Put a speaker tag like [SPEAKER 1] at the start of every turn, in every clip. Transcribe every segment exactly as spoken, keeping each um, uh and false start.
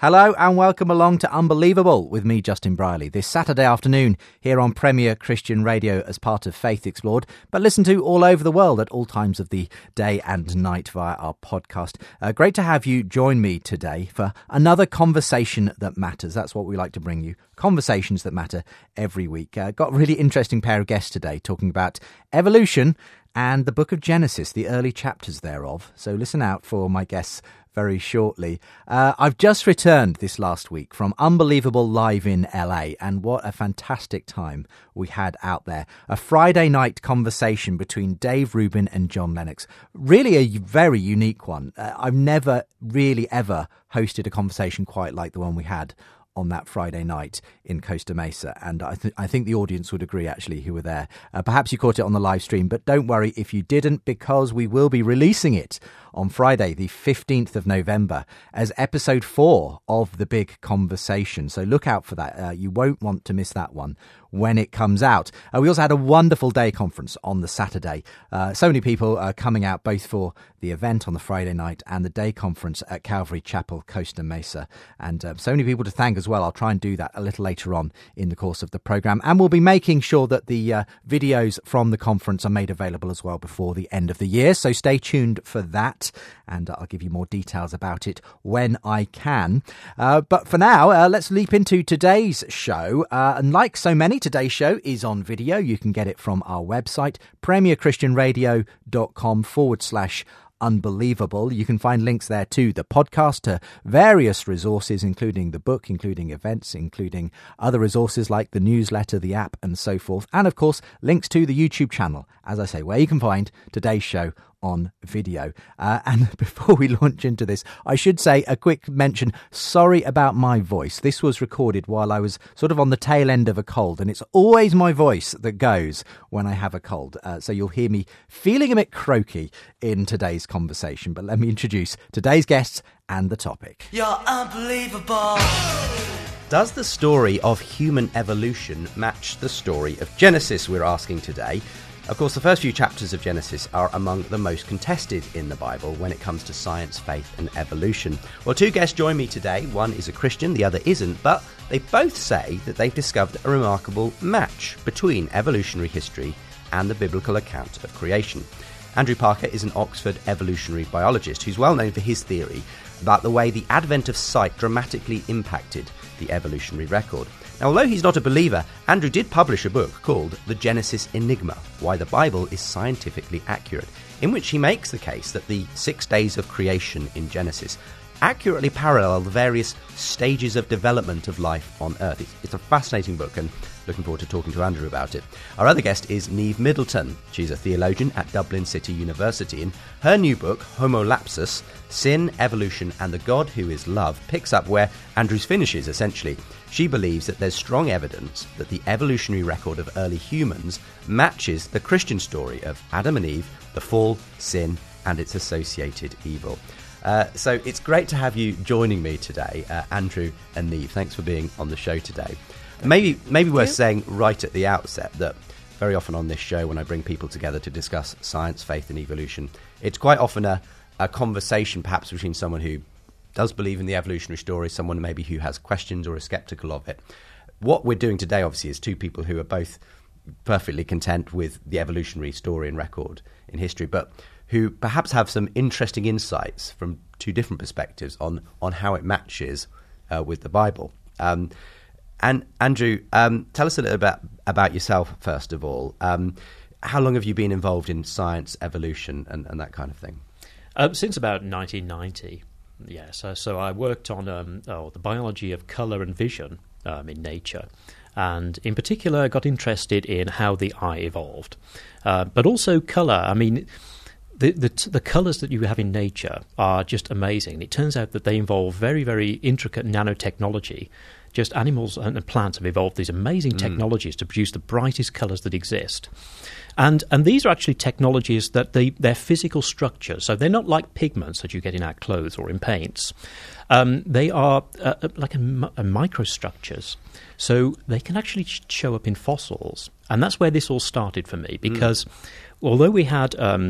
[SPEAKER 1] Hello and welcome along to Unbelievable with me, Justin Briley, this Saturday afternoon here on Premier Christian Radio as part of Faith Explored, but listened to all over the world at all times of the day and night via our podcast. Uh, great to have you join me today for another conversation that matters. That's what we like to bring you, conversations that matter every week. Uh, got a really interesting pair of guests today talking about evolution and the book of Genesis, the early chapters thereof. So listen out for my guests very shortly. Uh, I've just returned this last week from Unbelievable Live in L A, and what a fantastic time we had out there. A Friday night conversation between Dave Rubin and John Lennox. Really a very unique one. Uh, I've never really ever hosted a conversation quite like the one we had on that Friday night in Costa Mesa, and I, th- I think the audience would agree, actually, who were there. Uh, perhaps you caught it on the live stream, but don't worry if you didn't, because we will be releasing it on Friday, the fifteenth of November, as episode four of The Big Conversation. So look out for that. Uh, you won't want to miss that one when it comes out. Uh, we also had a wonderful day conference on the Saturday. Uh, so many people uh, coming out both for the event on the Friday night and the day conference at Calvary Chapel, Costa Mesa. And uh, so many people to thank as well. I'll try and do that a little later on in the course of the programme. And we'll be making sure that the uh, videos from the conference are made available as well before the end of the year. So stay tuned for that. And I'll give you more details about it when I can. Uh, but for now, uh, let's leap into today's show. Uh, and like so many, today's show is on video. You can get it from our website, premierchristianradio.com forward slash Unbelievable. You can find links there to the podcast, to various resources, including the book, including events, including other resources like the newsletter, the app, and so forth. And of course, links to the YouTube channel, as I say, where you can find today's show on video. Uh, and before we launch into this, I should say a quick mention. Sorry about my voice. This was recorded while I was sort of on the tail end of a cold, and it's always my voice that goes when I have a cold. Uh, so you'll hear me feeling a bit croaky in today's conversation. But let me introduce today's guests and the topic.
[SPEAKER 2] You're unbelievable.
[SPEAKER 3] Does the story of human evolution match the story of Genesis, we're asking today? Of course, the first few chapters of Genesis are among the most contested in the Bible when it comes to science, faith and evolution. Well, two guests join me today. One is a Christian, the other isn't, but they both say that they've discovered a remarkable match between evolutionary history and the biblical account of creation. Andrew Parker is an Oxford evolutionary biologist who's well known for his theory about the way the advent of sight dramatically impacted the evolutionary record. Now, although he's not a believer, Andrew did publish a book called The Genesis Enigma, Why the Bible is Scientifically Accurate, in which he makes the case that the six days of creation in Genesis accurately parallel the various stages of development of life on Earth. It's, it's a fascinating book, and looking forward to talking to Andrew about it. Our other guest is Neve Middleton. She's a theologian at Dublin City University, and her new book, Homo Lapsus, Sin, Evolution and the God Who is Love, picks up where Andrew's finishes, essentially. She believes that there's strong evidence that the evolutionary record of early humans matches the Christian story of Adam and Eve, the fall, sin, and its associated evil. Uh, so it's great to have you joining me today, uh, Andrew and Neve. Thanks for being on the show today. Maybe maybe worth saying right at the outset that very often on this show, when I bring people together to discuss science, faith and evolution, it's quite often a, a conversation perhaps between someone who does believe in the evolutionary story, someone maybe who has questions or is sceptical of it. What we're doing today, obviously, is two people who are both perfectly content with the evolutionary story and record in history, but who perhaps have some interesting insights from two different perspectives on, on how it matches uh, with the Bible. Um, and Andrew, um, tell us a little bit about yourself, first of all. Um, how long have you been involved in science, evolution, and, and that kind of thing?
[SPEAKER 4] Um, since about nineteen ninety. Yes, uh, so I worked on um, oh, the biology of colour and vision um, in nature, and in particular I got interested in how the eye evolved, uh, but also colour. I mean, the, the the colours that you have in nature are just amazing. It turns out that they involve very, very intricate nanotechnology. Just animals and plants have evolved these amazing mm. technologies to produce the brightest colours that exist. And and these are actually technologies that they, they're physical structures. So they're not like pigments that you get in our clothes or in paints. Um, they are uh, like a, a microstructures. So they can actually sh- show up in fossils. And that's where this all started for me, because mm. although we had um,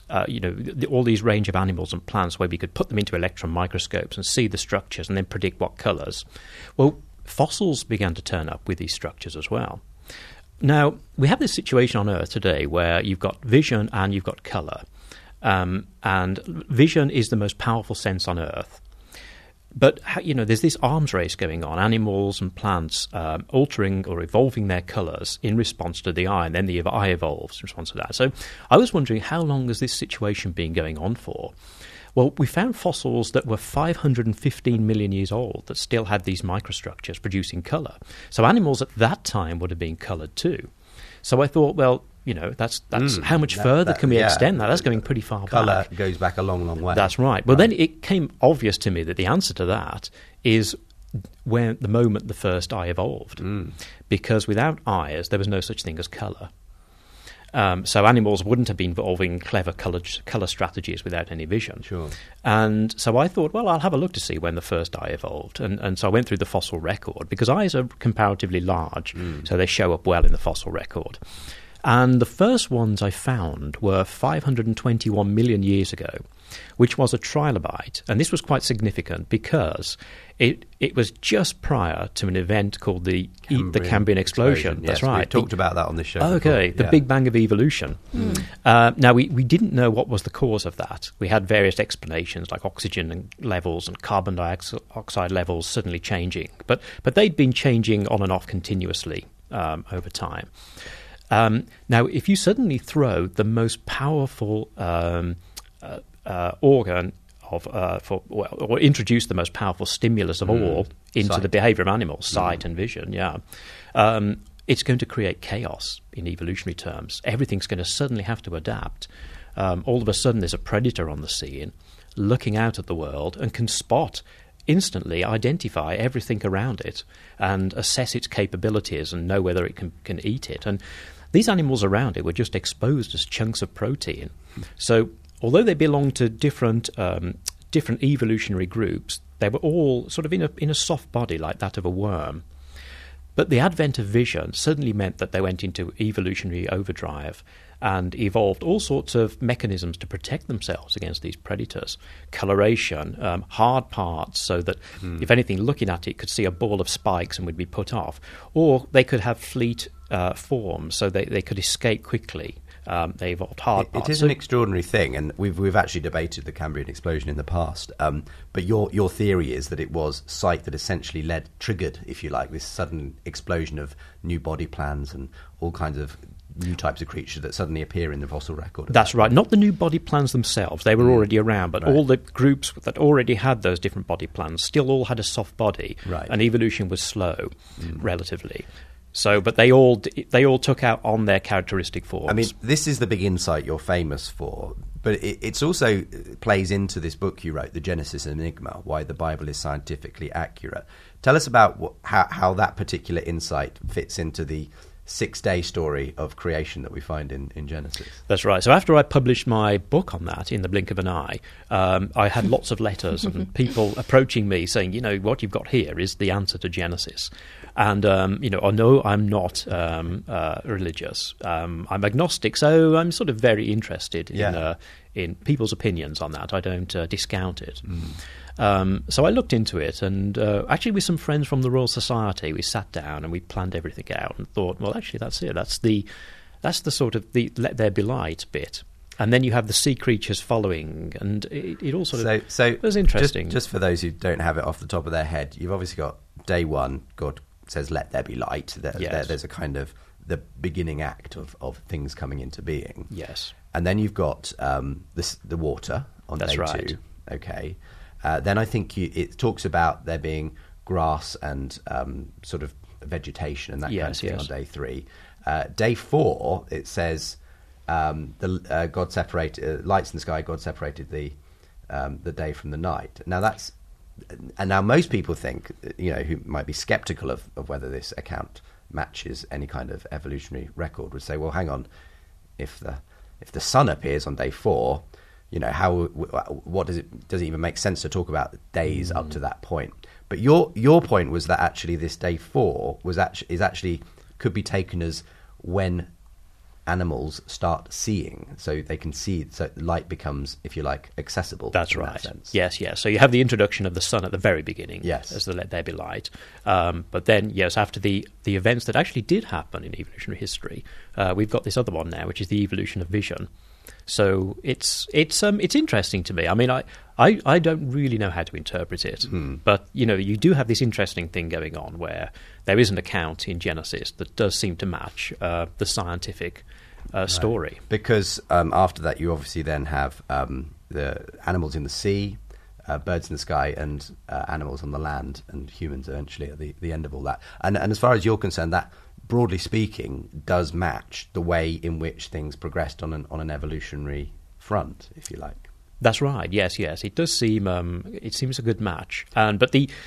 [SPEAKER 4] uh, you know, the, all these range of animals and plants where we could put them into electron microscopes and see the structures and then predict what colours. Well, fossils began to turn up with these structures as well. Now, we have this situation on Earth today where you've got vision and you've got colour. Um, and vision is the most powerful sense on Earth. But, you know, there's this arms race going on, animals and plants um, altering or evolving their colours in response to the eye, and then the eye evolves in response to that. So I was wondering, how long has this situation been going on for? Well, we found fossils that were five hundred fifteen million years old that still had these microstructures producing colour. So animals at that time would have been coloured too. So I thought, well, you know, that's that's
[SPEAKER 3] Mm,
[SPEAKER 4] how much
[SPEAKER 3] that-
[SPEAKER 4] further
[SPEAKER 3] that-
[SPEAKER 4] can we
[SPEAKER 3] yeah.
[SPEAKER 4] extend that? That's going pretty far
[SPEAKER 3] Colour
[SPEAKER 4] back.
[SPEAKER 3] goes back a long, long way.
[SPEAKER 4] That's right. Well, then it came obvious to me that the answer to that is when the moment the first eye evolved.
[SPEAKER 3] Mm.
[SPEAKER 4] Because without eyes, there was no such thing as colour. Um, so animals wouldn't have been evolving clever colour, colour strategies without any vision.
[SPEAKER 3] Sure.
[SPEAKER 4] And so I thought, well, I'll have a look to see when the first eye evolved. And, and so I went through the fossil record, because eyes are comparatively large,
[SPEAKER 3] Mm.
[SPEAKER 4] so they show up well in the fossil record. And the first ones I found were five hundred twenty-one million years ago, which was a trilobite. And this was quite significant because it it was just prior to an event called the
[SPEAKER 3] Cambrian
[SPEAKER 4] the Cambrian explosion.
[SPEAKER 3] Yes,
[SPEAKER 4] That's right.
[SPEAKER 3] We talked about that on this show.
[SPEAKER 4] Okay,
[SPEAKER 3] before.
[SPEAKER 4] the
[SPEAKER 3] Yeah.
[SPEAKER 4] Big Bang of evolution.
[SPEAKER 5] Mm.
[SPEAKER 4] Uh, now, we, we didn't know what was the cause of that. We had various explanations, like oxygen and levels and carbon dioxide levels suddenly changing. But, but they'd been changing on and off continuously um, over time. Um, now, if you suddenly throw the most powerful um, uh, uh, organ of, uh, for, well, or introduce the most powerful stimulus of
[SPEAKER 3] Mm.
[SPEAKER 4] all into
[SPEAKER 3] Sight.
[SPEAKER 4] the behaviour of animals, sight
[SPEAKER 3] Mm.
[SPEAKER 4] and vision, yeah, um, it's going to create chaos in evolutionary terms. Everything's going to suddenly have to adapt. Um, all of a sudden, there's a predator on the scene, looking out at the world and can spot, instantly identify everything around it and assess its capabilities and know whether it can, can eat it. And these animals around it were just exposed as chunks of protein. So although they belong to different um, different evolutionary groups, they were all sort of in a in a soft body like that of a worm. But the advent of vision suddenly meant that they went into evolutionary overdrive and evolved all sorts of mechanisms to protect themselves against these predators. Coloration, um, hard parts, so that
[SPEAKER 3] Mm.
[SPEAKER 4] if anything looking at it could see a ball of spikes and would be put off. Or they could have fleet uh, forms, so they, they could escape quickly. Um, they evolved hard
[SPEAKER 3] It,
[SPEAKER 4] parts.
[SPEAKER 3] it is
[SPEAKER 4] So-
[SPEAKER 3] an extraordinary thing, and we've we've actually debated the Cambrian explosion in the past. Um, but your your theory is that it was sight that essentially led, triggered, if you like, this sudden explosion of new body plans and all kinds of new types of creatures that suddenly appear in the fossil record.
[SPEAKER 4] That's right. Not the new body plans themselves. They were
[SPEAKER 3] Mm.
[SPEAKER 4] already around, but
[SPEAKER 3] Right.
[SPEAKER 4] all the groups that already had those different body plans still all had a soft body,
[SPEAKER 3] Right.
[SPEAKER 4] and evolution was slow,
[SPEAKER 3] Mm.
[SPEAKER 4] relatively. So, but they all they all took out on their characteristic forms.
[SPEAKER 3] I mean, this is the big insight you're famous for, but it it's also plays into this book you wrote, The Genesis Enigma, Why the Bible is Scientifically Accurate. Tell us about what, how, how that particular insight fits into the six-day story of creation that we find in, in Genesis.
[SPEAKER 4] That's right. So after I published my book on that, In the Blink of an Eye, um, I had lots of letters and people approaching me saying, you know, what you've got here is the answer to Genesis. And, um, you know, oh, no, I'm not um, uh, religious. Um, I'm agnostic, so I'm sort of very interested in,
[SPEAKER 3] Yeah.
[SPEAKER 4] uh, in people's opinions on that. I don't uh, discount it. Um, so I looked into it, and uh, actually with some friends from the Royal Society, we sat down and we planned everything out and thought, well, actually, that's it. That's the that's the sort of the let there be light bit. And then you have the sea creatures following, and it, it all sort
[SPEAKER 3] So,
[SPEAKER 4] of
[SPEAKER 3] so
[SPEAKER 4] it was interesting.
[SPEAKER 3] Just, just for those who don't have it off the top of their head, you've obviously got day one, God says, let there be light. There,
[SPEAKER 4] Yes.
[SPEAKER 3] there, there's a kind of the beginning act of, of things coming into being.
[SPEAKER 4] Yes.
[SPEAKER 3] And then you've got um, this, the water on
[SPEAKER 4] That's
[SPEAKER 3] day
[SPEAKER 4] right.
[SPEAKER 3] two. Okay. Uh, then I think you, it talks about there being grass and um, sort of vegetation and that kind of
[SPEAKER 4] Yes,
[SPEAKER 3] thing
[SPEAKER 4] yes.
[SPEAKER 3] on day three. Uh, day four, it says um, the uh, God separated uh, lights in the sky. God separated the um, the day from the night. Now that's and now most people think, you know, who might be skeptical of, of whether this account matches any kind of evolutionary record, would say, well, hang on, if the if the sun appears on day four, you know, how what does it does it even make sense to talk about days
[SPEAKER 4] Mm.
[SPEAKER 3] up to that point? But your your point was that actually this day four was actually is actually could be taken as when animals start seeing, so they can see, so light becomes, if you like, accessible.
[SPEAKER 4] That's
[SPEAKER 3] in
[SPEAKER 4] right.
[SPEAKER 3] That sense.
[SPEAKER 4] Yes, yes. So you have the introduction of the sun at the very beginning,
[SPEAKER 3] yes,
[SPEAKER 4] as the let there be light. Um, but then, yes, after the, the events that actually did happen in evolutionary history, uh, we've got this other one now, which is the evolution of vision. So it's it's um it's interesting to me. I mean, I, I, I don't really know how to interpret it,
[SPEAKER 3] hmm.
[SPEAKER 4] but you know, you do have this interesting thing going on where there is an account in Genesis that does seem to match uh, the scientific uh, story.
[SPEAKER 3] Right. Because um, after that, you obviously then have um, the animals in the sea, uh, birds in the sky, and uh, animals on the land, and humans eventually at the, the end of all that. And and as far as you're concerned, that, broadly speaking, does match the way in which things progressed on an on an evolutionary front, if you like.
[SPEAKER 4] That's right. Yes, yes. It does seem um, it seems a good match, and but the,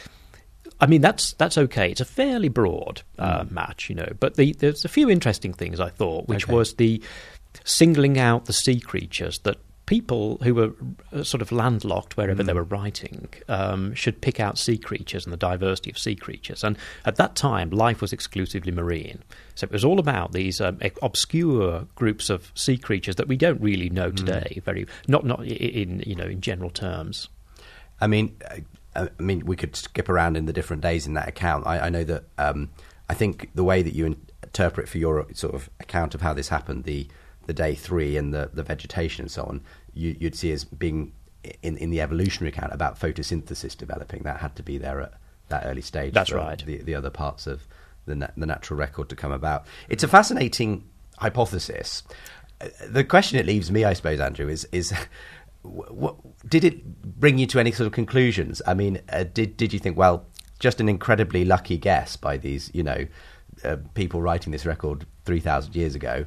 [SPEAKER 4] I mean, that's that's okay. It's a fairly broad uh, mm. match, you know. But the, there's a few interesting things I thought, which
[SPEAKER 3] okay.
[SPEAKER 4] was the singling out the sea creatures that people who were sort of landlocked wherever mm. they were writing um, should pick out sea creatures and the diversity of sea creatures. And at that time, life was exclusively marine. So it was all about these um, obscure groups of sea creatures that we don't really know today. Mm. Very not not in you know in general terms.
[SPEAKER 3] I mean, I, I mean, we could skip around in the different days in that account. I, I know that um, I think the way that you interpret for your sort of account of how this happened, the the day three and the, the vegetation and so on, you, you'd see as being in, in the evolutionary account about photosynthesis developing. That had to be there at that early stage.
[SPEAKER 4] That's
[SPEAKER 3] for
[SPEAKER 4] right.
[SPEAKER 3] The, the other parts of the, na- the natural record to come about. It's a fascinating hypothesis. The question it leaves me, I suppose, Andrew, is is what, did it bring you to any sort of conclusions? I mean, uh, did did you think, well, just an incredibly lucky guess by these, you know, uh, people writing this record three thousand years ago?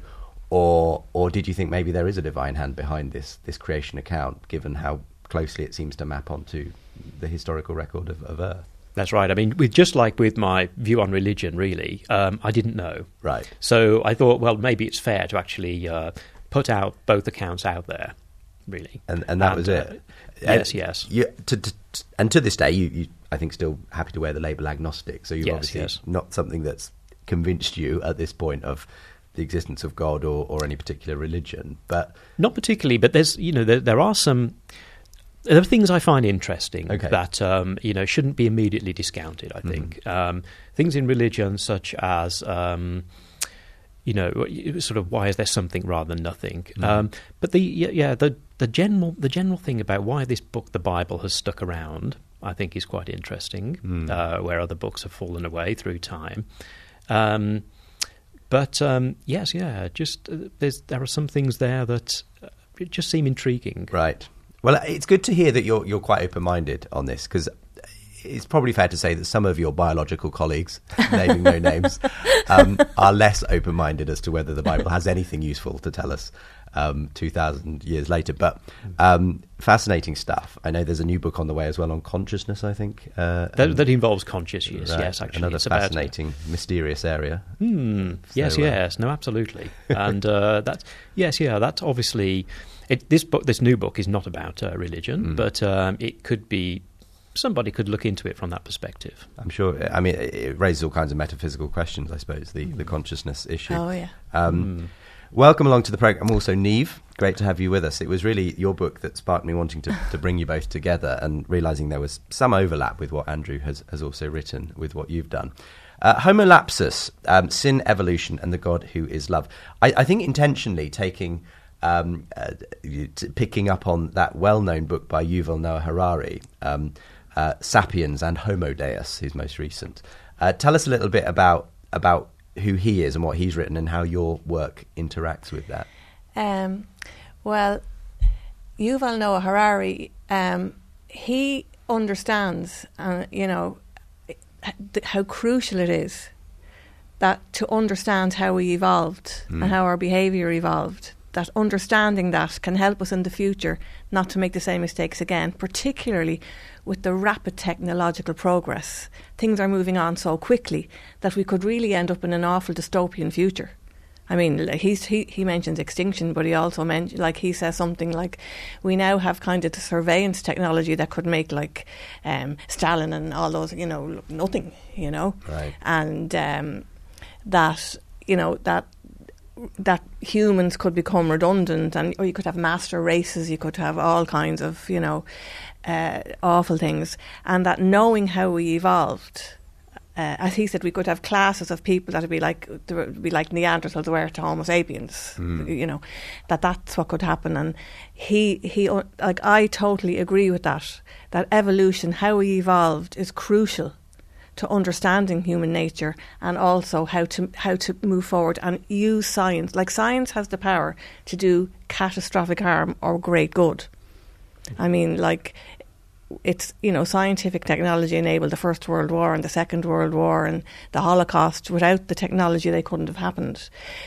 [SPEAKER 3] Or, or did you think maybe there is a divine hand behind this this creation account, given how closely it seems to map onto the historical record of, of Earth?
[SPEAKER 4] That's right. I mean, with just like with my view on religion, really, um, I didn't know.
[SPEAKER 3] Right.
[SPEAKER 4] So I thought, well, maybe it's fair to actually uh, put out both accounts out there, really.
[SPEAKER 3] And and that
[SPEAKER 4] and,
[SPEAKER 3] was it.
[SPEAKER 4] Uh, yes, yes.
[SPEAKER 3] You, to, to, and to this day, you, you, I think, still happy to wear the label agnostic. So you've
[SPEAKER 4] yes,
[SPEAKER 3] obviously
[SPEAKER 4] yes.
[SPEAKER 3] not something that's convinced you at this point of the existence of God or, or any particular religion, but
[SPEAKER 4] not particularly. But there's, you know, there, there are some. There are things I find interesting
[SPEAKER 3] okay.
[SPEAKER 4] that um, you know shouldn't be immediately discounted. I think
[SPEAKER 3] mm.
[SPEAKER 4] um, things in religion, such as um, you know, sort of why is there something rather than nothing. Mm. Um, but the yeah, yeah the the general the general thing about why this book, the Bible, has stuck around, I think, is quite interesting. Mm. Uh, where other books have fallen away through time. Um, But um, yes, yeah, just uh, there's there are some things there that uh, just seem intriguing.
[SPEAKER 3] Right. Well, it's good to hear that you're you're quite open-minded on this, because it's probably fair to say that some of your biological colleagues, naming no names, um, are less open-minded as to whether the Bible has anything useful to tell us um, two thousand years later. But um, fascinating stuff. I know there's a new book on the way as well on consciousness, I think. Uh,
[SPEAKER 4] that, that involves consciousness,
[SPEAKER 3] right.
[SPEAKER 4] yes, actually.
[SPEAKER 3] Another
[SPEAKER 4] it's
[SPEAKER 3] fascinating,
[SPEAKER 4] about,
[SPEAKER 3] mysterious area.
[SPEAKER 4] Hmm,
[SPEAKER 3] so,
[SPEAKER 4] yes,
[SPEAKER 3] uh,
[SPEAKER 4] yes, no, absolutely. And uh, that's, yes, yeah, that's obviously, it, this book, this new book is not about uh, religion, mm. but um, it could be, somebody could look into it from that perspective.
[SPEAKER 3] I'm sure. I mean, it raises all kinds of metaphysical questions, I suppose, the, the consciousness issue.
[SPEAKER 5] Oh, yeah.
[SPEAKER 3] Um,
[SPEAKER 4] mm.
[SPEAKER 3] Welcome along to the programme also, Niamh. Great to have you with us. It was really your book that sparked me wanting to, to bring you both together and realising there was some overlap with what Andrew has, has also written with what you've done. Uh, Homo Lapsus, um, Sin, Evolution and the God Who Is Love. I, I think intentionally taking... Um, uh, t- picking up on that well-known book by Yuval Noah Harari, um, uh, Sapiens and Homo Deus, his most recent. Uh, tell us a little bit about about who he is and what he's written and how your work interacts with that.
[SPEAKER 5] Um, well, Yuval Noah Harari, um, he understands, uh, you know, th- how crucial it is that to understand how we evolved mm. and how our behaviour evolved. That understanding that can help us in the future not to make the same mistakes again, particularly with the rapid technological progress. Things are moving on so quickly that we could really end up in an awful dystopian future. I mean, like he's, he, he mentions extinction, but he also mentions, like he says something like, we now have kind of the surveillance technology that could make like um, Stalin and all those, you know, look nothing, you know.
[SPEAKER 3] Right.
[SPEAKER 5] And um, that, you know, that that humans could become redundant, and or you could have master races, you could have all kinds of, you know, uh, awful things, and that knowing how we evolved, uh, as he said, we could have classes of people that would be like there would be like Neanderthals were to Homo sapiens, mm. you know, that that's what could happen. And he he like I totally agree with that. That evolution, how we evolved, is crucial to understanding human nature, and also how to how to move forward and use science. Like, science has the power to do catastrophic harm or great good. I mean, like, it's, you know, scientific technology enabled the First World War and the Second World War and the Holocaust. Without the technology, they couldn't have happened.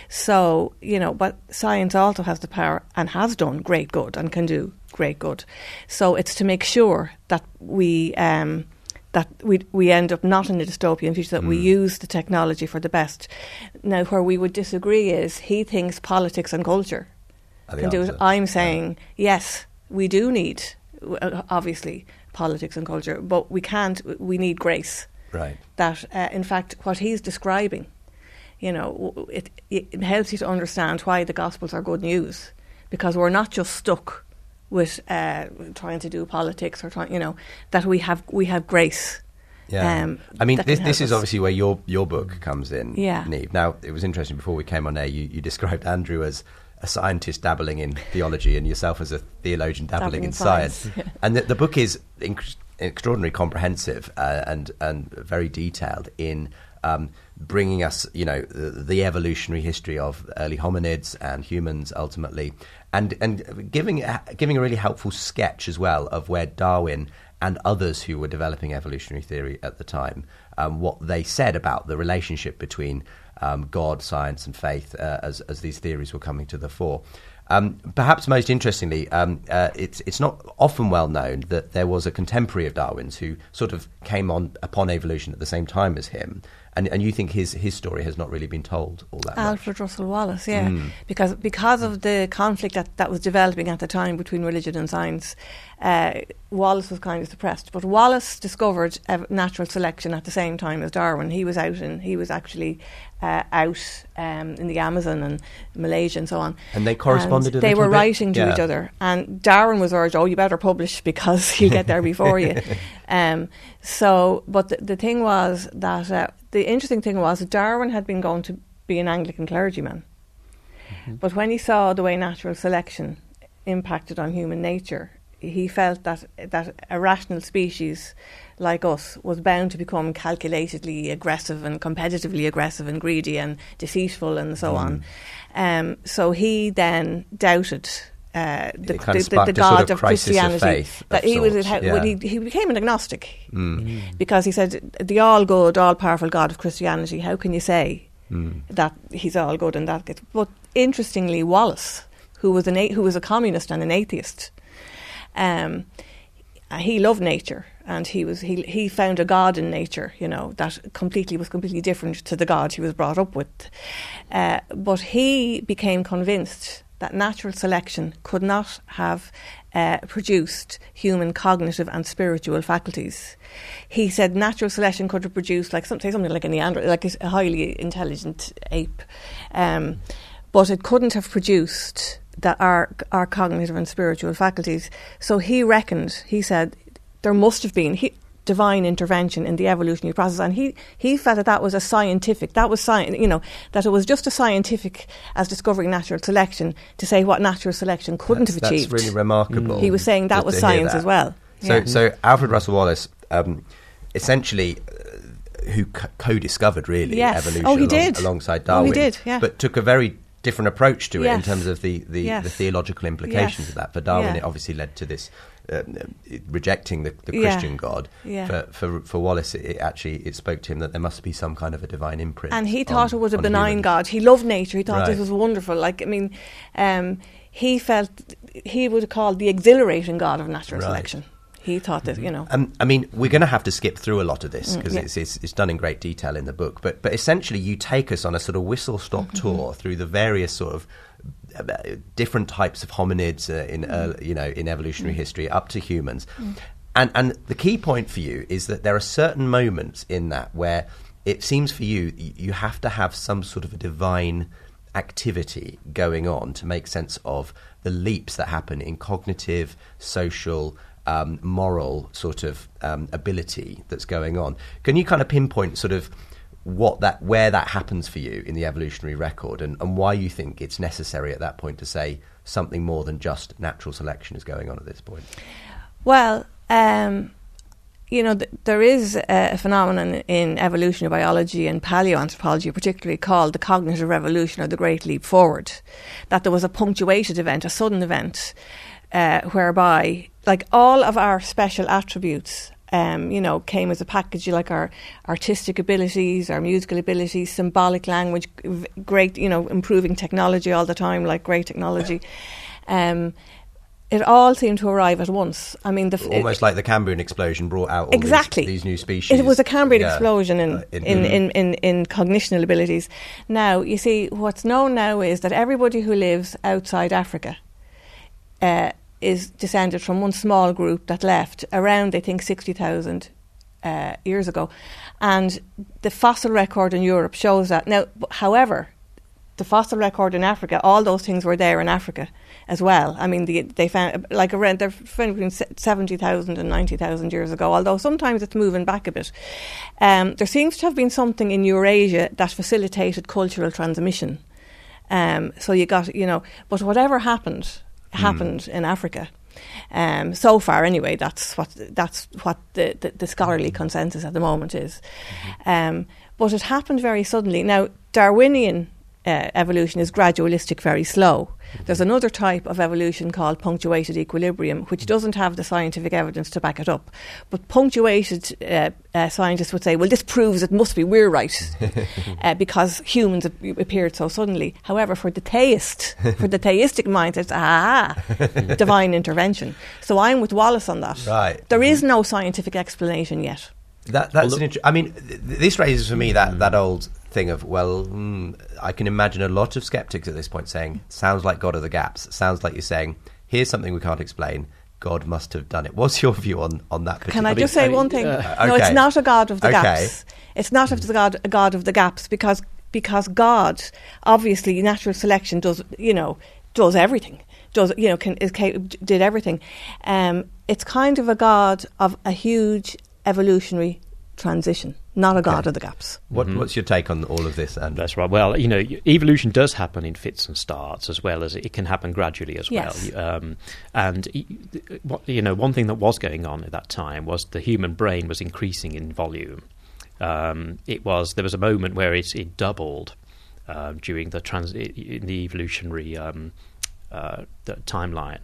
[SPEAKER 5] So, you know, but science also has the power and has done great good and can do great good. So it's to make sure that we um, that we we end up not in a dystopian future, that mm. we use the technology for the best. Now, where we would disagree is he thinks politics and culture can do it. I'm saying, yeah. yes, we do need, obviously, politics and culture, but we can't, we need grace.
[SPEAKER 3] Right.
[SPEAKER 5] That, uh, in fact, what he's describing, you know, it, it helps you to understand why the Gospels are good news, because we're not just stuck with uh, trying to do politics or trying, you know, that we have we have grace.
[SPEAKER 3] Yeah,
[SPEAKER 5] um,
[SPEAKER 3] I mean, this this is us. obviously where your your book comes in.
[SPEAKER 5] Yeah.
[SPEAKER 3] Niamh. Now, it was interesting before we came on air. You, you described Andrew as a scientist dabbling in theology, and yourself as a theologian dabbling, dabbling in science. science. Yeah. And the, the book is inc- extraordinarily comprehensive uh, and and very detailed in um, bringing us, you know, the, the evolutionary history of early hominids and humans ultimately. And and giving giving a really helpful sketch as well of where Darwin and others who were developing evolutionary theory at the time, um, what they said about the relationship between um, God, science, and faith uh, as as these theories were coming to the fore. Um, perhaps most interestingly, um, uh, it's it's not often well known that there was a contemporary of Darwin's who sort of came on upon evolution at the same time as him. And and you think his his story has not really been told all that much?
[SPEAKER 5] Alfred Russel Wallace, yeah.
[SPEAKER 3] Mm.
[SPEAKER 5] Because because of the conflict that, that was developing at the time between religion and science, uh, Wallace was kind of suppressed. But Wallace discovered ev- natural selection at the same time as Darwin. He was out in, he was actually uh, out um, in the Amazon and Malaysia and so on.
[SPEAKER 3] And they corresponded
[SPEAKER 5] and
[SPEAKER 3] a
[SPEAKER 5] they
[SPEAKER 3] little
[SPEAKER 5] were
[SPEAKER 3] bit?
[SPEAKER 5] writing to
[SPEAKER 3] yeah.
[SPEAKER 5] each other. And Darwin was urged, oh, you better publish because he'll get there before you. Um, so, but the, the thing was that... Uh, The interesting thing was that Darwin had been going to be an Anglican clergyman. Mm-hmm. But when he saw the way natural selection impacted on human nature, he felt that that a rational species like us was bound to become calculatedly aggressive and competitively aggressive and greedy and deceitful and so mm. on. Um, so he then doubted... Uh, the, the, the, the God
[SPEAKER 3] sort of
[SPEAKER 5] of Christianity,
[SPEAKER 3] of faith
[SPEAKER 5] that
[SPEAKER 3] of
[SPEAKER 5] he was,
[SPEAKER 3] sorts,
[SPEAKER 5] how,
[SPEAKER 3] yeah.
[SPEAKER 5] when he he became an agnostic
[SPEAKER 3] mm.
[SPEAKER 5] Mm. because he said the all good, all powerful God of Christianity. How can you say
[SPEAKER 3] mm.
[SPEAKER 5] that he's all good and that gets? But interestingly, Wallace, who was an who was a communist and an atheist, um, he loved nature and he was he he found a God in nature, you know, that completely was completely different to the God he was brought up with. Uh, but he became convinced that natural selection could not have uh, produced human cognitive and spiritual faculties. He said natural selection could have produced, like some, say something like a Neanderthal, like a highly intelligent ape, um, but it couldn't have produced that our our cognitive and spiritual faculties. So he reckoned, he said, there must have been he, divine intervention in the evolutionary process, and he, he felt that that was a scientific, that was science, you know, that it was just as scientific as discovering natural selection to say what natural selection couldn't
[SPEAKER 3] that's,
[SPEAKER 5] have achieved.
[SPEAKER 3] That's really remarkable.
[SPEAKER 5] Mm. He was saying that
[SPEAKER 3] to,
[SPEAKER 5] was
[SPEAKER 3] to
[SPEAKER 5] science
[SPEAKER 3] that.
[SPEAKER 5] as well.
[SPEAKER 3] So,
[SPEAKER 5] yeah.
[SPEAKER 3] so Alfred Russel Wallace, um, essentially, uh, who co- co-discovered really
[SPEAKER 5] yes.
[SPEAKER 3] evolution
[SPEAKER 5] oh, he
[SPEAKER 3] along,
[SPEAKER 5] did.
[SPEAKER 3] alongside Darwin,
[SPEAKER 5] oh, he did, yeah.
[SPEAKER 3] but took a very different approach to it
[SPEAKER 5] yes.
[SPEAKER 3] in terms of the the,
[SPEAKER 5] yes.
[SPEAKER 3] the theological implications
[SPEAKER 5] yes.
[SPEAKER 3] of that. For Darwin,
[SPEAKER 5] yeah.
[SPEAKER 3] it obviously led to this. Uh, rejecting the, the
[SPEAKER 5] yeah.
[SPEAKER 3] Christian God.
[SPEAKER 5] Yeah.
[SPEAKER 3] For, for for Wallace, it, it actually it spoke to him that there must be some kind of a divine imprint.
[SPEAKER 5] And he thought
[SPEAKER 3] on,
[SPEAKER 5] it was a benign
[SPEAKER 3] humans.
[SPEAKER 5] God. He loved nature. He thought
[SPEAKER 3] right.
[SPEAKER 5] this was wonderful. Like, I mean, um, he felt he would have called the exhilarating God of natural
[SPEAKER 3] right.
[SPEAKER 5] selection. He thought that, you know.
[SPEAKER 3] Um, I mean, we're going to have to skip through a lot of this because
[SPEAKER 5] mm, yeah.
[SPEAKER 3] it's, it's it's done in great detail in the book. But but essentially, you take us on a sort of whistle-stop mm-hmm. tour through the various sort of uh, different types of hominids uh, in uh, you know in evolutionary mm. history up to humans. Mm. And and the key point for you is that there are certain moments in that where it seems for you you have to have some sort of a divine activity going on to make sense of the leaps that happen in cognitive, social, um, moral sort of um, ability that's going on. Can you kind of pinpoint sort of what that, where that happens for you in the evolutionary record, and, and why you think it's necessary at that point to say something more than just natural selection is going on at this point?
[SPEAKER 5] Well, um, you know, th- there is a, a phenomenon in evolutionary biology and paleoanthropology particularly called the cognitive revolution, or the Great Leap Forward, that there was a punctuated event, a sudden event, uh, whereby, like, all of our special attributes Um, you know, came as a package, like our artistic abilities, our musical abilities, symbolic language, v- great, you know, improving technology all the time, like great technology. Um, it all seemed to arrive at once. I mean, the f-
[SPEAKER 3] almost it, like the Cambrian explosion brought out all
[SPEAKER 5] exactly.
[SPEAKER 3] these, these new species.
[SPEAKER 5] It was a Cambrian
[SPEAKER 3] yeah.
[SPEAKER 5] explosion in,
[SPEAKER 3] uh, in,
[SPEAKER 5] in, in, in, in cognitional abilities. Now, you see, what's known now is that everybody who lives outside Africa uh, is descended from one small group that left around, I think, sixty thousand uh, years ago. And the fossil record in Europe shows that. Now, however, the fossil record in Africa, all those things were there in Africa as well. I mean, the, they found, like, around, they're found between seventy thousand and ninety thousand years ago, although sometimes it's moving back a bit. Um, there seems to have been something in Eurasia that facilitated cultural transmission. Um, so you got, you know, but whatever happened, happened mm. in Africa. Um, so far, anyway, that's what that's what the, the, the scholarly consensus at the moment is. Mm-hmm. Um, but it happened very suddenly. Now, Darwinian uh, evolution is gradualistic, very slow. There's another type of evolution called punctuated equilibrium, which doesn't have the scientific evidence to back it up. But punctuated uh, uh, scientists would say, well, this proves it must be we're right, uh, because humans ap- appeared so suddenly. However, for the theist, for the theistic mind, it's, ah, divine intervention. So I'm with Wallace on that.
[SPEAKER 3] Right.
[SPEAKER 5] There is no scientific explanation yet.
[SPEAKER 3] That, that's well, an inter- I mean, th- this raises for me that, that old thing of, well, mm, I can imagine a lot of skeptics at this point saying, sounds like God of the gaps. Sounds like you're saying, here's something we can't explain. God must have done it. What's your view on, on that particular?
[SPEAKER 5] Can I just say I mean, one thing?
[SPEAKER 3] Uh, okay.
[SPEAKER 5] No, it's not a God of the
[SPEAKER 3] okay.
[SPEAKER 5] gaps. It's not a God, a God of the gaps because because God, obviously, natural selection does, you know, does everything. Does, you know, can, is, did everything. Um, it's kind of a God of a huge evolutionary transition, not a God okay. of the gaps.
[SPEAKER 3] What,
[SPEAKER 4] mm-hmm.
[SPEAKER 3] What's your take on all of this, Andrew?
[SPEAKER 4] That's right. Well, you know, evolution does happen in fits and starts, as well as it can happen gradually as
[SPEAKER 5] yes.
[SPEAKER 4] well. Um, and, you know, one thing that was going on at that time was the human brain was increasing in volume. Um, it was there was a moment where it, it doubled uh, during the trans in the evolutionary um, uh, the timeline.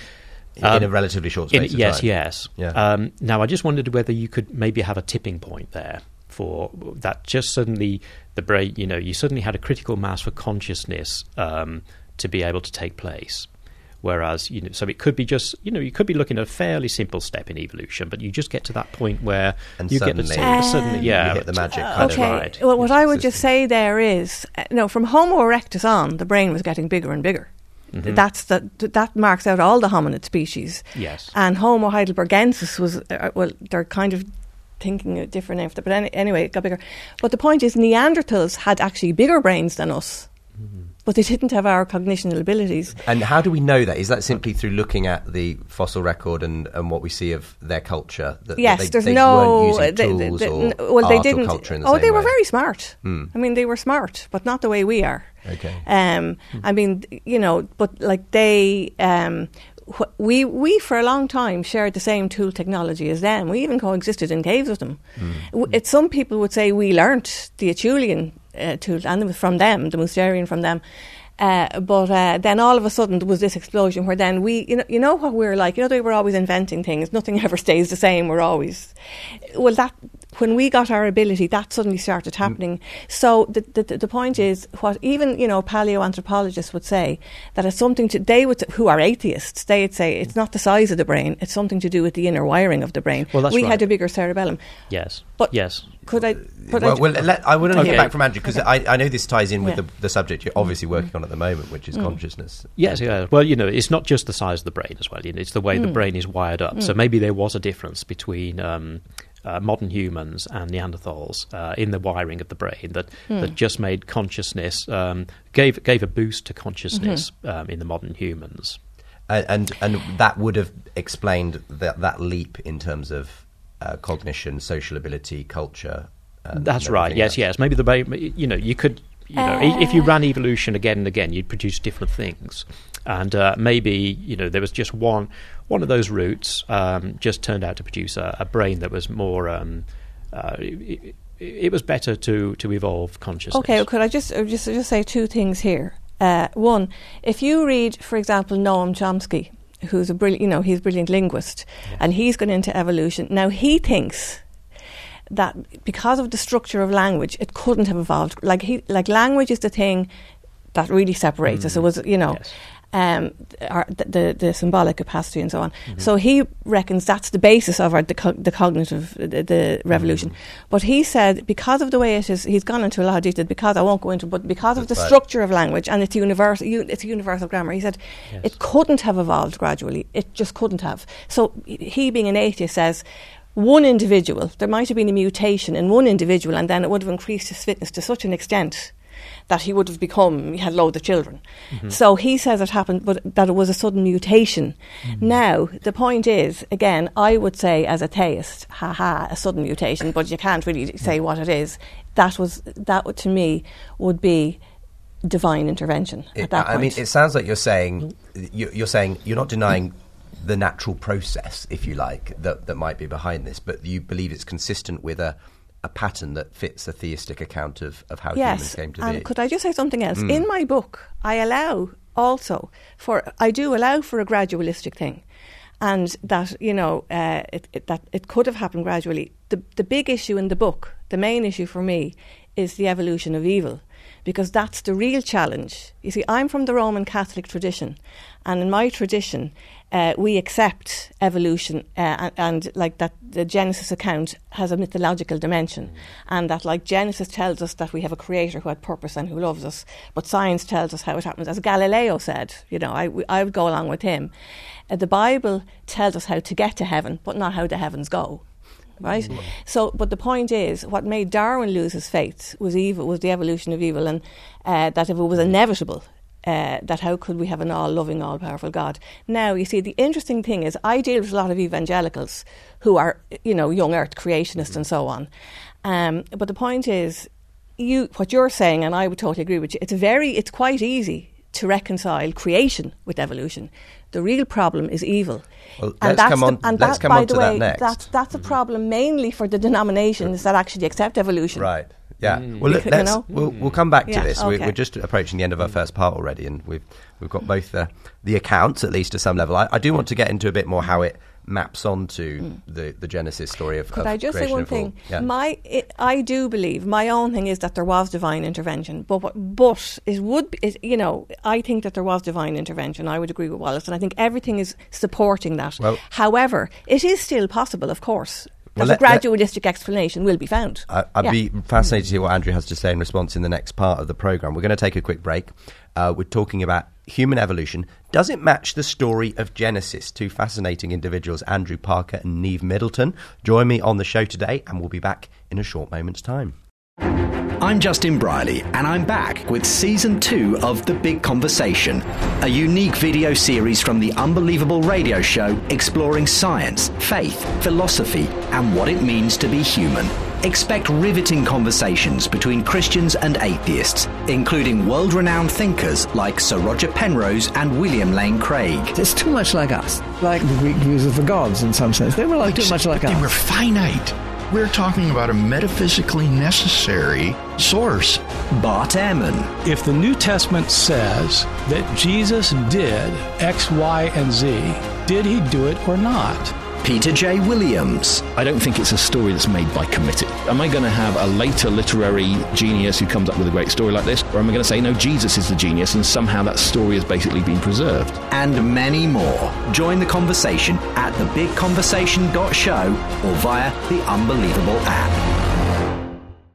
[SPEAKER 3] In
[SPEAKER 4] Um,
[SPEAKER 3] a relatively short space
[SPEAKER 4] in,
[SPEAKER 3] of
[SPEAKER 4] yes,
[SPEAKER 3] time.
[SPEAKER 4] yes,
[SPEAKER 3] Yeah.
[SPEAKER 4] Um, now, I just wondered whether you could maybe have a tipping point there for that. Just suddenly, the brain, you know, you suddenly had a critical mass for consciousness um, to be able to take place. Whereas, you know, so it could be just, you know, you could be looking at a fairly simple step in evolution, but you just get to that point where
[SPEAKER 3] and
[SPEAKER 4] you
[SPEAKER 3] suddenly,
[SPEAKER 4] get the um, suddenly, yeah,
[SPEAKER 3] you hit the magic.
[SPEAKER 5] Uh,
[SPEAKER 3] Kind
[SPEAKER 5] okay.
[SPEAKER 3] of
[SPEAKER 4] right.
[SPEAKER 5] Well, what I would just say there is, uh, no, from Homo erectus on, the brain was getting bigger and bigger. Mm-hmm. That's the, that marks out all the hominid species.
[SPEAKER 4] Yes.
[SPEAKER 5] And Homo heidelbergensis was, uh, well, they're kind of thinking a different name, but any, anyway, it got bigger. But the point is, Neanderthals had actually bigger brains than us, mm-hmm. but they didn't have our cognitional abilities.
[SPEAKER 3] And how do we know that? Is that simply through looking at the fossil record and, and what we see of their culture? That,
[SPEAKER 5] yes,
[SPEAKER 3] that they,
[SPEAKER 5] there's
[SPEAKER 3] they
[SPEAKER 5] no.
[SPEAKER 3] weren't using
[SPEAKER 5] They,
[SPEAKER 3] tools
[SPEAKER 5] they,
[SPEAKER 3] or
[SPEAKER 5] they, well,
[SPEAKER 3] art
[SPEAKER 5] they didn't.
[SPEAKER 3] or culture in the
[SPEAKER 5] oh,
[SPEAKER 3] same
[SPEAKER 5] they were
[SPEAKER 3] way?
[SPEAKER 5] very smart.
[SPEAKER 3] Mm.
[SPEAKER 5] I mean, they were smart, but not the way we are.
[SPEAKER 3] Okay.
[SPEAKER 5] Um, I mean, you know, but like they, um, wh- we we for a long time shared the same tool technology as them. We even coexisted in caves with them. Mm. W- it, some people would say we learnt the Acheulean uh, tool and from them, the Mousterian from them. Uh, but uh, then all of a sudden there was this explosion where then we, you know, you know what we're like. You know, they were always inventing things. Nothing ever stays the same. We're always, well, that when we got our ability, that suddenly started happening. Mm. So the, the the point is, what even, you know, paleoanthropologists would say, that it's something to, they would, who are atheists, they would say it's not the size of the brain, it's something to do with the inner wiring of the brain.
[SPEAKER 4] Well, that's
[SPEAKER 5] we
[SPEAKER 4] right.
[SPEAKER 5] had a bigger cerebellum.
[SPEAKER 4] Yes.
[SPEAKER 5] But
[SPEAKER 4] yes.
[SPEAKER 5] Could I? Could
[SPEAKER 3] well,
[SPEAKER 5] I,
[SPEAKER 3] well let, I want to
[SPEAKER 4] okay.
[SPEAKER 3] hear back from Andrew, because I, I know this ties in with
[SPEAKER 5] yeah.
[SPEAKER 3] the, the subject you're obviously working on at the moment, which is
[SPEAKER 5] mm.
[SPEAKER 3] consciousness.
[SPEAKER 4] Yes, yeah. Well, you know, it's not just the size of the brain as well. You know, it's the way mm. the brain is wired up. Mm. So maybe there was a difference between um, uh, modern humans and Neanderthals uh, in the wiring of the brain that,
[SPEAKER 5] mm.
[SPEAKER 4] that just made consciousness, um, gave gave a boost to consciousness mm-hmm. um, in the modern humans.
[SPEAKER 3] And, and and that would have explained that that leap in terms of uh, cognition, social ability, culture. And
[SPEAKER 4] That's right. Yes,
[SPEAKER 3] else.
[SPEAKER 4] yes. Maybe the brain. You know, you could. You know, uh, if you ran evolution again and again, you'd produce different things. And uh, maybe, you know, there was just one one of those routes um, just turned out to produce a, a brain that was more. Um, uh, it, it was better to, to evolve consciousness.
[SPEAKER 5] Okay, well, could I just just just say two things here? Uh, one, if you read, for example, Noam Chomsky, who's a brilliant, you know, he's a brilliant linguist, yeah. and he's gone into evolution. Now he thinks that because of the structure of language, it couldn't have evolved. Like he, like language is the thing that really separates mm. us. It was, you know, yes. um, our, the, the the symbolic capacity and so on. Mm-hmm. So he reckons that's the basis of our the, co- the cognitive the, the revolution. Mm-hmm. But he said because of the way it is, he's gone into a lot of detail. Because I won't go into, but because that's of the right. structure of language and it's universal, it's universal grammar. He said yes. it couldn't have evolved gradually. It just couldn't have. So he, being an atheist, says. One individual, there might have been a mutation in one individual, and then it would have increased his fitness to such an extent that he would have become, he had loads of children. Mm-hmm. So he says it happened, but that it was a sudden mutation. Mm-hmm. Now, the point is, again, I would say as a theist, haha, a sudden mutation, but you can't really say what it is. That was, that to me would be divine intervention
[SPEAKER 3] it,
[SPEAKER 5] at that point.
[SPEAKER 3] I mean, it sounds like you're saying, you're saying you're not denying the natural process, if you like, that, that might be behind this, but you believe it's consistent with a, a pattern that fits the theistic account of, of how
[SPEAKER 5] yes,
[SPEAKER 3] humans came to
[SPEAKER 5] and
[SPEAKER 3] be.
[SPEAKER 5] Could I just say something else?
[SPEAKER 3] Mm.
[SPEAKER 5] In my book, I allow also for, I do allow for a gradualistic thing, and that, you know, uh, it, it, that it could have happened gradually. The, the big issue in the book, the main issue for me, is the evolution of evil. Because that's the real challenge. You see, I'm from the Roman Catholic tradition, and in my tradition, uh, we accept evolution, uh, and, and like that, the Genesis account has a mythological dimension, mm. and that, like Genesis tells us that we have a creator who had purpose and who loves us, but science tells us how it happens. As Galileo said, you know, I, I would go along with him. Uh, the Bible tells us how to get to heaven, but not how the heavens go. Right, mm. so but the point is, what made Darwin lose his faith was evil, was the evolution of evil, and uh, that if it was inevitable, uh, that how could we have an all-loving, all-powerful God? Now, you see, the interesting thing is, I deal with a lot of evangelicals who are, you know, young Earth creationists and so on. Um, but the point is, you what you're saying, and I would totally agree with you. It's very, it's quite easy to reconcile creation with evolution. The real problem is evil.
[SPEAKER 3] Well, and let's come on,
[SPEAKER 5] the, and
[SPEAKER 3] let's
[SPEAKER 5] that,
[SPEAKER 3] come
[SPEAKER 5] by
[SPEAKER 3] on
[SPEAKER 5] the
[SPEAKER 3] to
[SPEAKER 5] way,
[SPEAKER 3] that next.
[SPEAKER 5] That's, that's a problem mainly for the denominations that actually accept evolution.
[SPEAKER 3] Right. Yeah.
[SPEAKER 4] Mm.
[SPEAKER 3] Well,
[SPEAKER 5] Because,
[SPEAKER 3] let's,
[SPEAKER 5] you know?
[SPEAKER 3] we'll, we'll come back to
[SPEAKER 5] Yeah,
[SPEAKER 3] this.
[SPEAKER 5] okay.
[SPEAKER 3] We're, we're just approaching the end of our first part already, and we've we've got both the the accounts, at least to some level. I, I do want to get into a bit more how it maps onto mm. the, the Genesis story of
[SPEAKER 5] Could
[SPEAKER 3] of
[SPEAKER 5] I just say
[SPEAKER 3] creation
[SPEAKER 5] one
[SPEAKER 3] of all.
[SPEAKER 5] thing?
[SPEAKER 3] Yeah.
[SPEAKER 5] My, it, I do believe, my own thing is that there was divine intervention, but what, but it would, be, it, you know, I think that there was divine intervention. I would agree with Wallace, and I think everything is supporting that.
[SPEAKER 3] Well,
[SPEAKER 5] However, it is still possible, of course, that
[SPEAKER 3] Well,
[SPEAKER 5] a
[SPEAKER 3] let-
[SPEAKER 5] gradualistic explanation will be found.
[SPEAKER 3] I, I'd
[SPEAKER 5] Yeah.
[SPEAKER 3] be fascinated to hear what Andrew has to say in response in the next part of the programme. We're going to take a quick break. Uh, we're talking about human evolution. Does it match the story of Genesis? Two fascinating individuals, Andrew Parker and Neve Middleton, join me on the show today, and we'll be back in a short moment's time.
[SPEAKER 6] I'm Justin Briley, and I'm back with Season two of The Big Conversation, a unique video series from the Unbelievable radio show exploring science, faith, philosophy, and what it means to be human. Expect riveting conversations between Christians and atheists, including world-renowned thinkers like Sir Roger Penrose and William Lane Craig.
[SPEAKER 7] It's too much like us, like the Greek views of the gods in some sense. They were like too much like
[SPEAKER 8] they
[SPEAKER 7] us.
[SPEAKER 8] They were finite. We're talking about a metaphysically necessary source.
[SPEAKER 6] Bart Ehrman.
[SPEAKER 9] If the New Testament says that Jesus did X, Y, and Z, did he do it or not?
[SPEAKER 6] Peter J. Williams.
[SPEAKER 10] I don't think it's a story that's made by committee. Am I going to have a later literary genius who comes up with a great story like this? Or am I going to say, no, Jesus is the genius and somehow that story has basically been preserved?
[SPEAKER 6] And many more. Join the conversation at the big conversation dot show or via the Unbelievable app.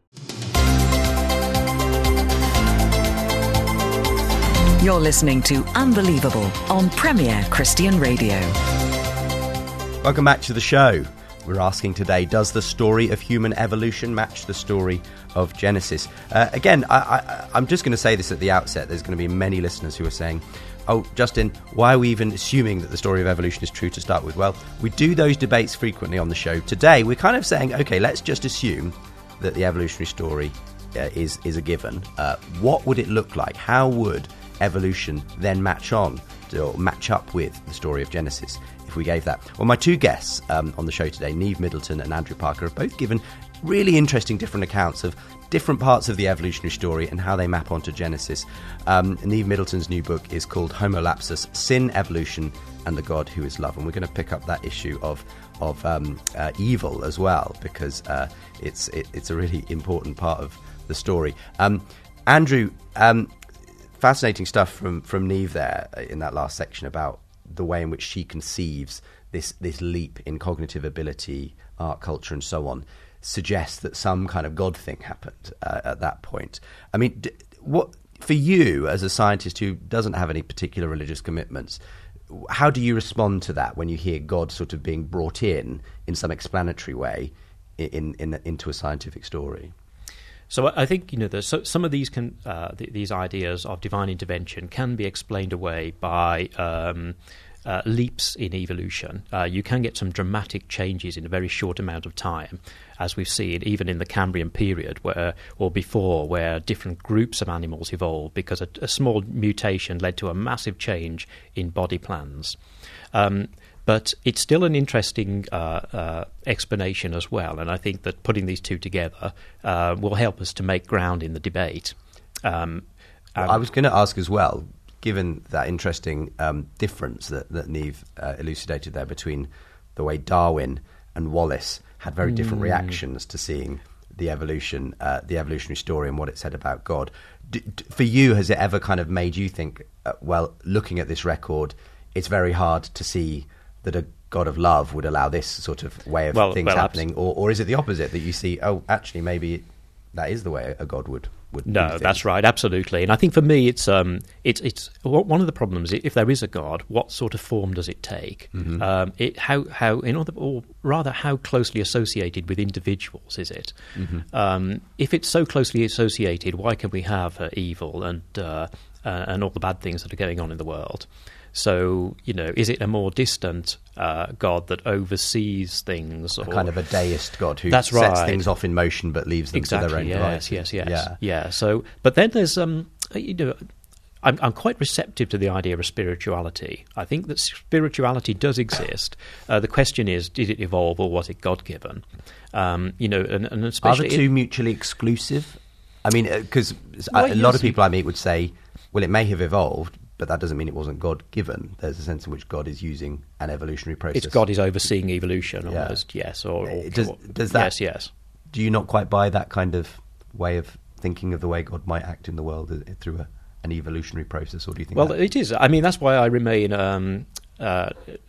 [SPEAKER 11] You're listening to Unbelievable on Premier Christian Radio.
[SPEAKER 3] Welcome back to the show. We're asking today, does the story of human evolution match the story of Genesis? Uh, again, I, I, I'm just going to say this at the outset. There's going to be many listeners who are saying, oh, Justin, why are we even assuming that the story of evolution is true to start with? Well, we do those debates frequently on the show. Today, we're kind of saying, OK, let's just assume that the evolutionary story uh, is, is a given. Uh, what would it look like? How would evolution then match on to, or match up with the story of Genesis if we gave that? Well, my two guests um, on the show today, Niamh Middleton and Andrew Parker, have both given really interesting different accounts of different parts of the evolutionary story and how they map onto Genesis. Um, Niamh Middleton's new book is called Homo Lapsus, Sin, Evolution and the God Who is Love. And we're going to pick up that issue of of um, uh, evil as well, because uh, it's it, it's a really important part of the story. Um, Andrew, um, fascinating stuff from, from Niamh there in that last section about the way in which she conceives this, this leap in cognitive ability, art, culture and so on, suggests that some kind of God thing happened uh, at that point. I mean, d- what for you as a scientist who doesn't have any particular religious commitments, how do you respond to that when you hear God sort of being brought in in some explanatory way in, in, in into a scientific story?
[SPEAKER 4] So I think, you know, there's so, some of these can uh, th- these ideas of divine intervention can be explained away by um, uh, leaps in evolution. Uh, you can get some dramatic changes in a very short amount of time, as we've seen even in the Cambrian period, where or before, where different groups of animals evolved because a, a small mutation led to a massive change in body plans. Um, But it's still an interesting uh, uh, explanation as well, and I think that putting these two together uh, will help us to make ground in the debate. Um,
[SPEAKER 3] well, I was going to ask as well, given that interesting um, difference that, that Niamh uh, elucidated there between the way Darwin and Wallace had very different
[SPEAKER 4] Mm.
[SPEAKER 3] reactions to seeing the evolution, uh, the evolutionary story and what it said about God. D- d- for you, has it ever kind of made you think, uh, well, looking at this record, it's very hard to see that a God of love would allow this sort of way of
[SPEAKER 4] well,
[SPEAKER 3] things
[SPEAKER 4] well,
[SPEAKER 3] happening,
[SPEAKER 4] abs-
[SPEAKER 3] or, or is it the opposite, that you see, oh, actually, maybe that is the way a God would would
[SPEAKER 4] No,
[SPEAKER 3] do things?
[SPEAKER 4] that's right, absolutely. And I think for me, it's um, it's it's one of the problems. If there is a God, what sort of form does it take?
[SPEAKER 3] Mm-hmm.
[SPEAKER 4] Um, it how how in other, or rather, how closely associated with individuals is it?
[SPEAKER 3] Mm-hmm.
[SPEAKER 4] Um, if it's so closely associated, why can we have uh, evil and uh, uh, and all the bad things that are going on in the world? So, you know, is it a more distant uh, God that oversees things? Or,
[SPEAKER 3] a kind of a deist God who
[SPEAKER 4] that's
[SPEAKER 3] sets
[SPEAKER 4] right.
[SPEAKER 3] things off in motion but leaves them
[SPEAKER 4] exactly,
[SPEAKER 3] to their own
[SPEAKER 4] yes,
[SPEAKER 3] devices.
[SPEAKER 4] Yes, yes,
[SPEAKER 3] yeah.
[SPEAKER 4] yeah. So, but then there's, um, you know, I'm, I'm quite receptive to the idea of spirituality. I think that spirituality does exist. Uh, the question is, did it evolve or was it God-given? Um, you know, and, and especially
[SPEAKER 3] Are the two in, mutually exclusive? I mean, because
[SPEAKER 4] well,
[SPEAKER 3] a
[SPEAKER 4] yes,
[SPEAKER 3] lot of people I meet would say, well, it may have evolved, but that doesn't mean it wasn't God-given. There's a sense in which God is using an evolutionary process.
[SPEAKER 4] It's God is overseeing evolution,
[SPEAKER 3] yeah.
[SPEAKER 4] almost, yes. Or, or
[SPEAKER 3] does,
[SPEAKER 4] or,
[SPEAKER 3] does that,
[SPEAKER 4] yes, yes.
[SPEAKER 3] Do you not quite buy that kind of way of thinking of the way God might act in the world through a, an evolutionary process, or do you think?
[SPEAKER 4] Well,
[SPEAKER 3] that...
[SPEAKER 4] it is. I mean, that's why I remain um, uh,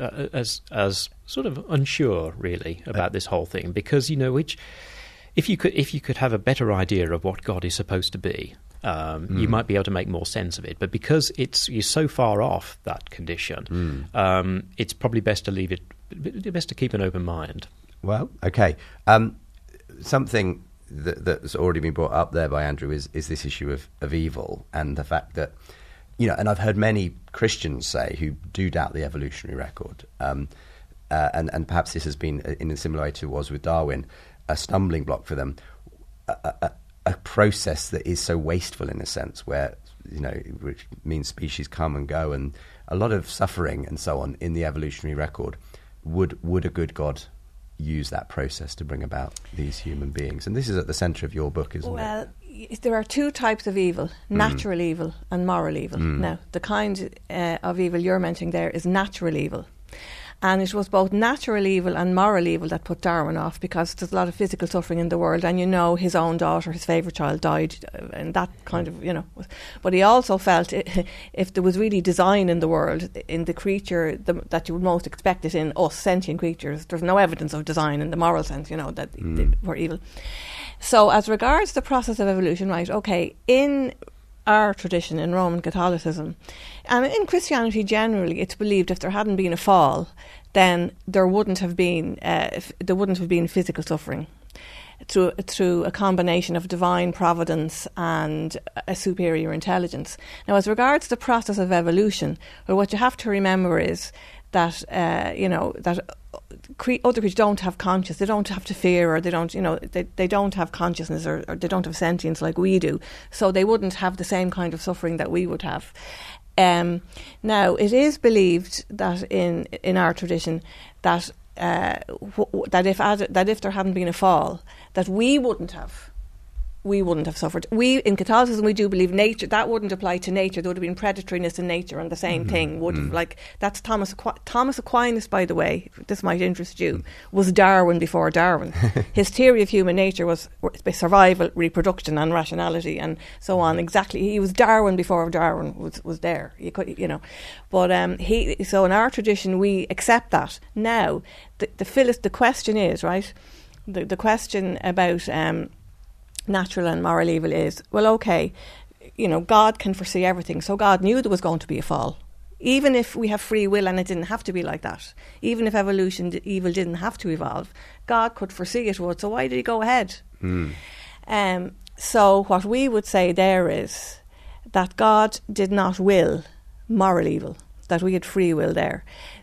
[SPEAKER 4] as as sort of unsure, really, about this whole thing, because you know, which if you could if you could have a better idea of what God is supposed to be. Um, mm. You might be able to make more sense of it, but because it's you're so far off that condition, mm. um, it's probably best to leave it, best to keep an open mind.
[SPEAKER 3] Well, okay. Um, something that, that's already been brought up there by Andrew is is this issue of, of evil and the fact that, you know, and I've heard many Christians say who do doubt the evolutionary record, um, uh, and and perhaps this has been in a similar way to was with Darwin, a stumbling block for them. A, a, a process that is so wasteful in a sense, where, you know, which means species come and go and a lot of suffering and so on in the evolutionary record. Would would a good God use that process to bring about these human beings? And this is at the centre of your book, isn't
[SPEAKER 5] well,
[SPEAKER 3] it?
[SPEAKER 5] Well, there are two types of evil, natural mm. evil and moral evil.
[SPEAKER 3] Mm.
[SPEAKER 5] Now, the kind uh, of evil you're mentioning there is natural evil. And it was both natural evil and moral evil that put Darwin off, because there's a lot of physical suffering in the world, and you know his own daughter, his favourite child, died, and that kind of, you know. But he also felt it, if there was really design in the world, in the creature the, that you would most expect it in us, sentient creatures, there's no evidence of design in the moral sense, you know, that mm. they were evil. So as regards the process of evolution, right, okay, in our tradition in Roman Catholicism. And in Christianity generally, it's believed if there hadn't been a fall, then there wouldn't have been uh, f- there wouldn't have been physical suffering through through a combination of divine providence and a superior intelligence. Now, as regards the process of evolution, well, what you have to remember is that uh, you know that cre- other creatures don't have conscience. They don't have to fear, or they don't, you know, they they don't have consciousness, or, or they don't have sentience like we do. So they wouldn't have the same kind of suffering that we would have. Um, now, it is believed that in in our tradition that uh, w- that if ad- that if there hadn't been a fall, that we wouldn't have. We wouldn't have suffered. We, in Catholicism, we do believe nature, that wouldn't apply to nature. There would have been predatoriness in nature, and the same mm-hmm. thing would have, mm. like, that's Thomas Aqu- Thomas Aquinas, by the way, this might interest you, was Darwin before Darwin. His theory of human nature was survival, reproduction, and rationality, and so on. Exactly, he was Darwin before Darwin was, was there, you could, you know. But um, he, so in our tradition, we accept that. Now, the the, Phyllis, the question is, right, the, the question about... Um, natural and moral evil is, well, okay, you know, God can foresee everything, so God knew there was going to be a fall. Even if we have free will and it didn't have to be like that, even if evolution, d- evil didn't have to evolve, God could foresee it would, so why did he go ahead? Mm. Um, so what we would say there is that God did not will moral evil, that we had free will there.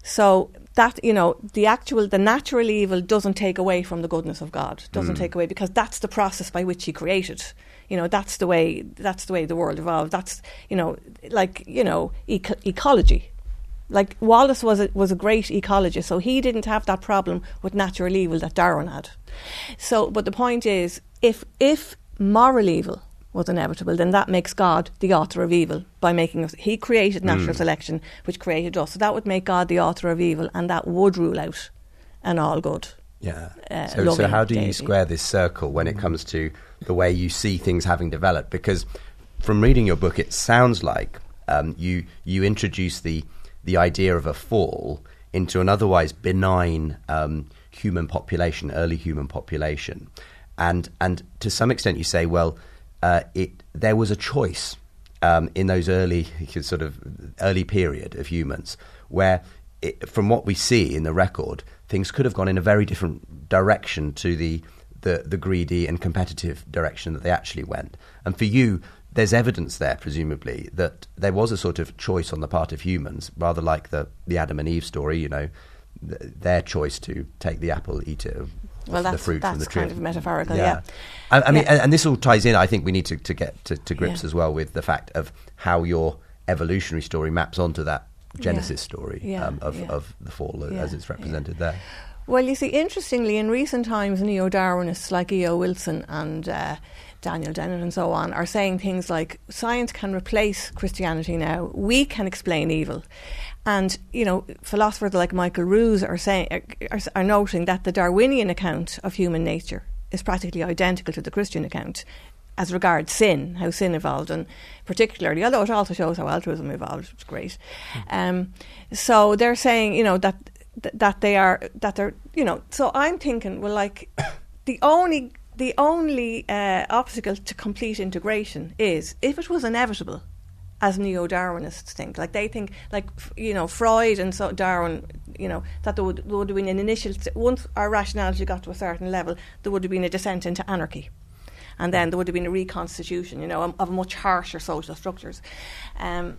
[SPEAKER 5] So that, you know, the actual, the natural evil doesn't take away from the goodness of God, doesn't mm. take away, because that's the process by which he created. You know, that's the way, that's the way the world evolved. That's, you know, like, you know, eco- ecology. Like Wallace was a, was a great ecologist, so he didn't have that problem with natural evil that Darwin had. So, but the point is, if if moral evil was inevitable, then that makes God the author of evil by making us. He created natural mm. selection, which created us. So that would make God the author of evil, and that would rule out an all good.
[SPEAKER 3] Yeah.
[SPEAKER 5] Uh,
[SPEAKER 3] so, so how do
[SPEAKER 5] deity.
[SPEAKER 3] you square this circle when it comes to the way you see things having developed? Because from reading your book, it sounds like um, you you introduce the the idea of a fall into an otherwise benign um, human population, early human population, and and to some extent you say, well. Uh, it there was a choice um, in those early sort of early period of humans where, it, from what we see in the record, things could have gone in a very different direction to the, the the greedy and competitive direction that they actually went. And for you, there's evidence there, presumably, that there was a sort of choice on the part of humans, rather like the the Adam and Eve story. You know, th- their choice to take the apple, eat it.
[SPEAKER 5] Well, that's,
[SPEAKER 3] the fruit
[SPEAKER 5] that's
[SPEAKER 3] from the tree.
[SPEAKER 5] kind of metaphorical, yeah.
[SPEAKER 3] yeah. I, I mean,
[SPEAKER 5] yeah.
[SPEAKER 3] and, and this all ties in. I think we need to, to get to, to grips
[SPEAKER 5] yeah.
[SPEAKER 3] as well with the fact of how your evolutionary story maps onto that Genesis yeah. story
[SPEAKER 5] yeah.
[SPEAKER 3] Um, of,
[SPEAKER 5] yeah.
[SPEAKER 3] of the fall
[SPEAKER 5] yeah.
[SPEAKER 3] as it's represented yeah. there.
[SPEAKER 5] Well, you see, interestingly, in recent times, neo-Darwinists like E O Wilson and uh, Daniel Dennett and so on are saying things like, science can replace Christianity now. We can explain evil. And, you know, philosophers like Michael Ruse are saying are, are noting that the Darwinian account of human nature is practically identical to the Christian account as regards sin, how sin evolved, and particularly, although it also shows how altruism evolved, which is great. Mm. Um, so they're saying, you know, that th- that they are that they're, you know. So I'm thinking, well, like the only the only uh, obstacle to complete integration is if it was inevitable. As neo-Darwinists think, like they think, like you know, Freud and so Darwin, you know, that there would, there would have been an initial. Once our rationality got to a certain level, there would have been a descent into anarchy, and then there would have been a reconstitution, you know, of, of much harsher social structures. Um,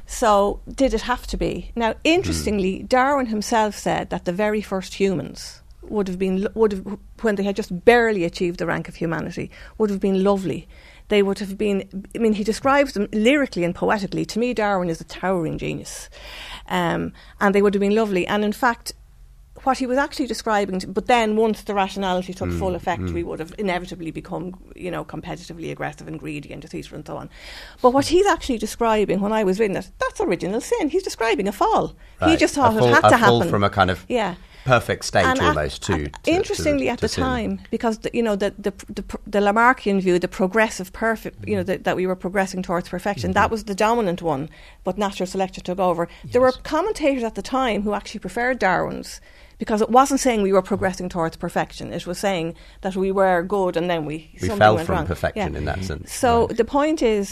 [SPEAKER 5] so, did it have to be? Now, interestingly, mm. Darwin himself said that the very first humans would have been would have when they had just barely achieved the rank of humanity would have been lovely. They would have been, I mean, he describes them lyrically and poetically. To me, Darwin is a towering genius. Um, and they would have been lovely. And in fact, what he was actually describing, but then once the rationality took mm, full effect, mm. we would have inevitably become, you know, competitively aggressive and greedy and deceitful and so on. But what he's actually describing, when I was reading it, that's original sin. He's describing a fall.
[SPEAKER 3] Right.
[SPEAKER 5] He just thought
[SPEAKER 3] a fall,
[SPEAKER 5] it had
[SPEAKER 3] a
[SPEAKER 5] to
[SPEAKER 3] fall
[SPEAKER 5] happen.
[SPEAKER 3] from a kind of...
[SPEAKER 5] Yeah.
[SPEAKER 3] perfect state
[SPEAKER 5] and
[SPEAKER 3] almost
[SPEAKER 5] at,
[SPEAKER 3] too.
[SPEAKER 5] At,
[SPEAKER 3] to,
[SPEAKER 5] interestingly,
[SPEAKER 3] to,
[SPEAKER 5] at
[SPEAKER 3] to
[SPEAKER 5] the
[SPEAKER 3] sin.
[SPEAKER 5] time, because the, you know the, the the the Lamarckian view, the progressive perfect, you know, the, that we were progressing towards perfection, mm-hmm. that was the dominant one. But natural selection took over. Yes. There were commentators at the time who actually preferred Darwin's, because it wasn't saying we were progressing towards perfection. It was saying that we were good and then we
[SPEAKER 3] we
[SPEAKER 5] something
[SPEAKER 3] fell
[SPEAKER 5] went
[SPEAKER 3] from
[SPEAKER 5] wrong.
[SPEAKER 3] perfection
[SPEAKER 5] yeah.
[SPEAKER 3] in that sense.
[SPEAKER 5] So
[SPEAKER 3] right.
[SPEAKER 5] the point is,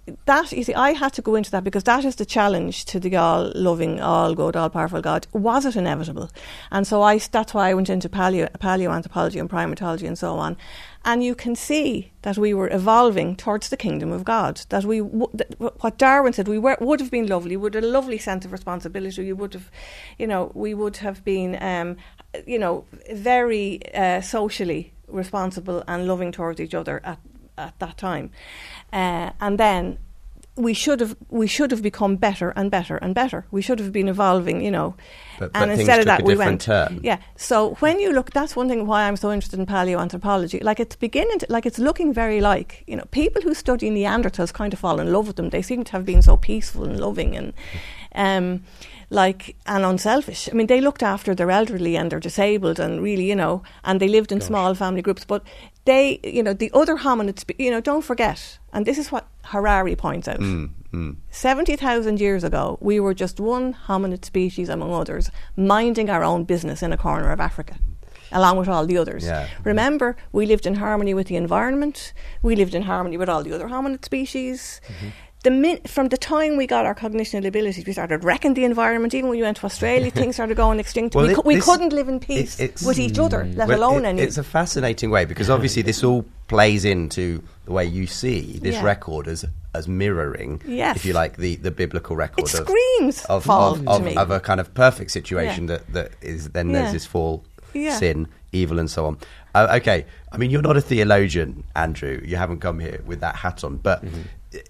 [SPEAKER 5] that, you see, I had to go into that because that is the challenge to the all-loving, all-good, all-powerful God. Was it inevitable? And so I, that's why I went into paleo, paleoanthropology and primatology and so on. And you can see that we were evolving towards the kingdom of God. That we, w- that what Darwin said, we were, would have been lovely. We would have a lovely sense of responsibility. We would have, you know, we would have been, um, you know, very uh, socially responsible and loving towards each other at at that time, uh, and then we should have we should have become better and better and better. We should have been evolving, you know.
[SPEAKER 3] But, but
[SPEAKER 5] and
[SPEAKER 3] things
[SPEAKER 5] instead of
[SPEAKER 3] took
[SPEAKER 5] that,
[SPEAKER 3] a
[SPEAKER 5] we
[SPEAKER 3] different
[SPEAKER 5] went.
[SPEAKER 3] turn.
[SPEAKER 5] Yeah. So when you look, that's one thing why I'm so interested in paleoanthropology. Like it's beginning, to, like it's looking very like, you know, people who study Neanderthals kind of fall in love with them. They seem to have been so peaceful and loving and. Um, like and unselfish. I mean, they looked after their elderly and their disabled, and really, you know, and they lived in Gosh. small family groups. But they, you know, the other hominids, you know, don't forget, and this is what Harari points out. Mm, mm. seventy thousand years ago, we were just one hominid species among others, minding our own business in a corner of Africa, along with all the others. Yeah. Remember, we lived in harmony with the environment. We lived in harmony with all the other hominid species. Mm-hmm. The min- from the time we got our cognitional abilities, we started wrecking the environment. Even when we went to Australia, things started going extinct.
[SPEAKER 3] Well,
[SPEAKER 5] we,
[SPEAKER 3] it,
[SPEAKER 5] cu- we
[SPEAKER 3] this,
[SPEAKER 5] couldn't live in peace
[SPEAKER 3] it,
[SPEAKER 5] with each other, let
[SPEAKER 3] well,
[SPEAKER 5] alone
[SPEAKER 3] it,
[SPEAKER 5] any.
[SPEAKER 3] It's a fascinating way, because obviously this all plays into the way you see this
[SPEAKER 5] yeah.
[SPEAKER 3] record as as mirroring,
[SPEAKER 5] yes.
[SPEAKER 3] if you like, the, the biblical record.
[SPEAKER 5] It
[SPEAKER 3] of,
[SPEAKER 5] screams
[SPEAKER 3] of,
[SPEAKER 5] fall
[SPEAKER 3] of,
[SPEAKER 5] to
[SPEAKER 3] of,
[SPEAKER 5] me.
[SPEAKER 3] of a kind of perfect situation
[SPEAKER 5] yeah.
[SPEAKER 3] that, that is then
[SPEAKER 5] yeah.
[SPEAKER 3] there's this fall,
[SPEAKER 5] yeah.
[SPEAKER 3] sin, evil, and so on. Uh, okay, I mean, you're not a theologian, Andrew. You haven't come here with that hat on, but. Mm-hmm.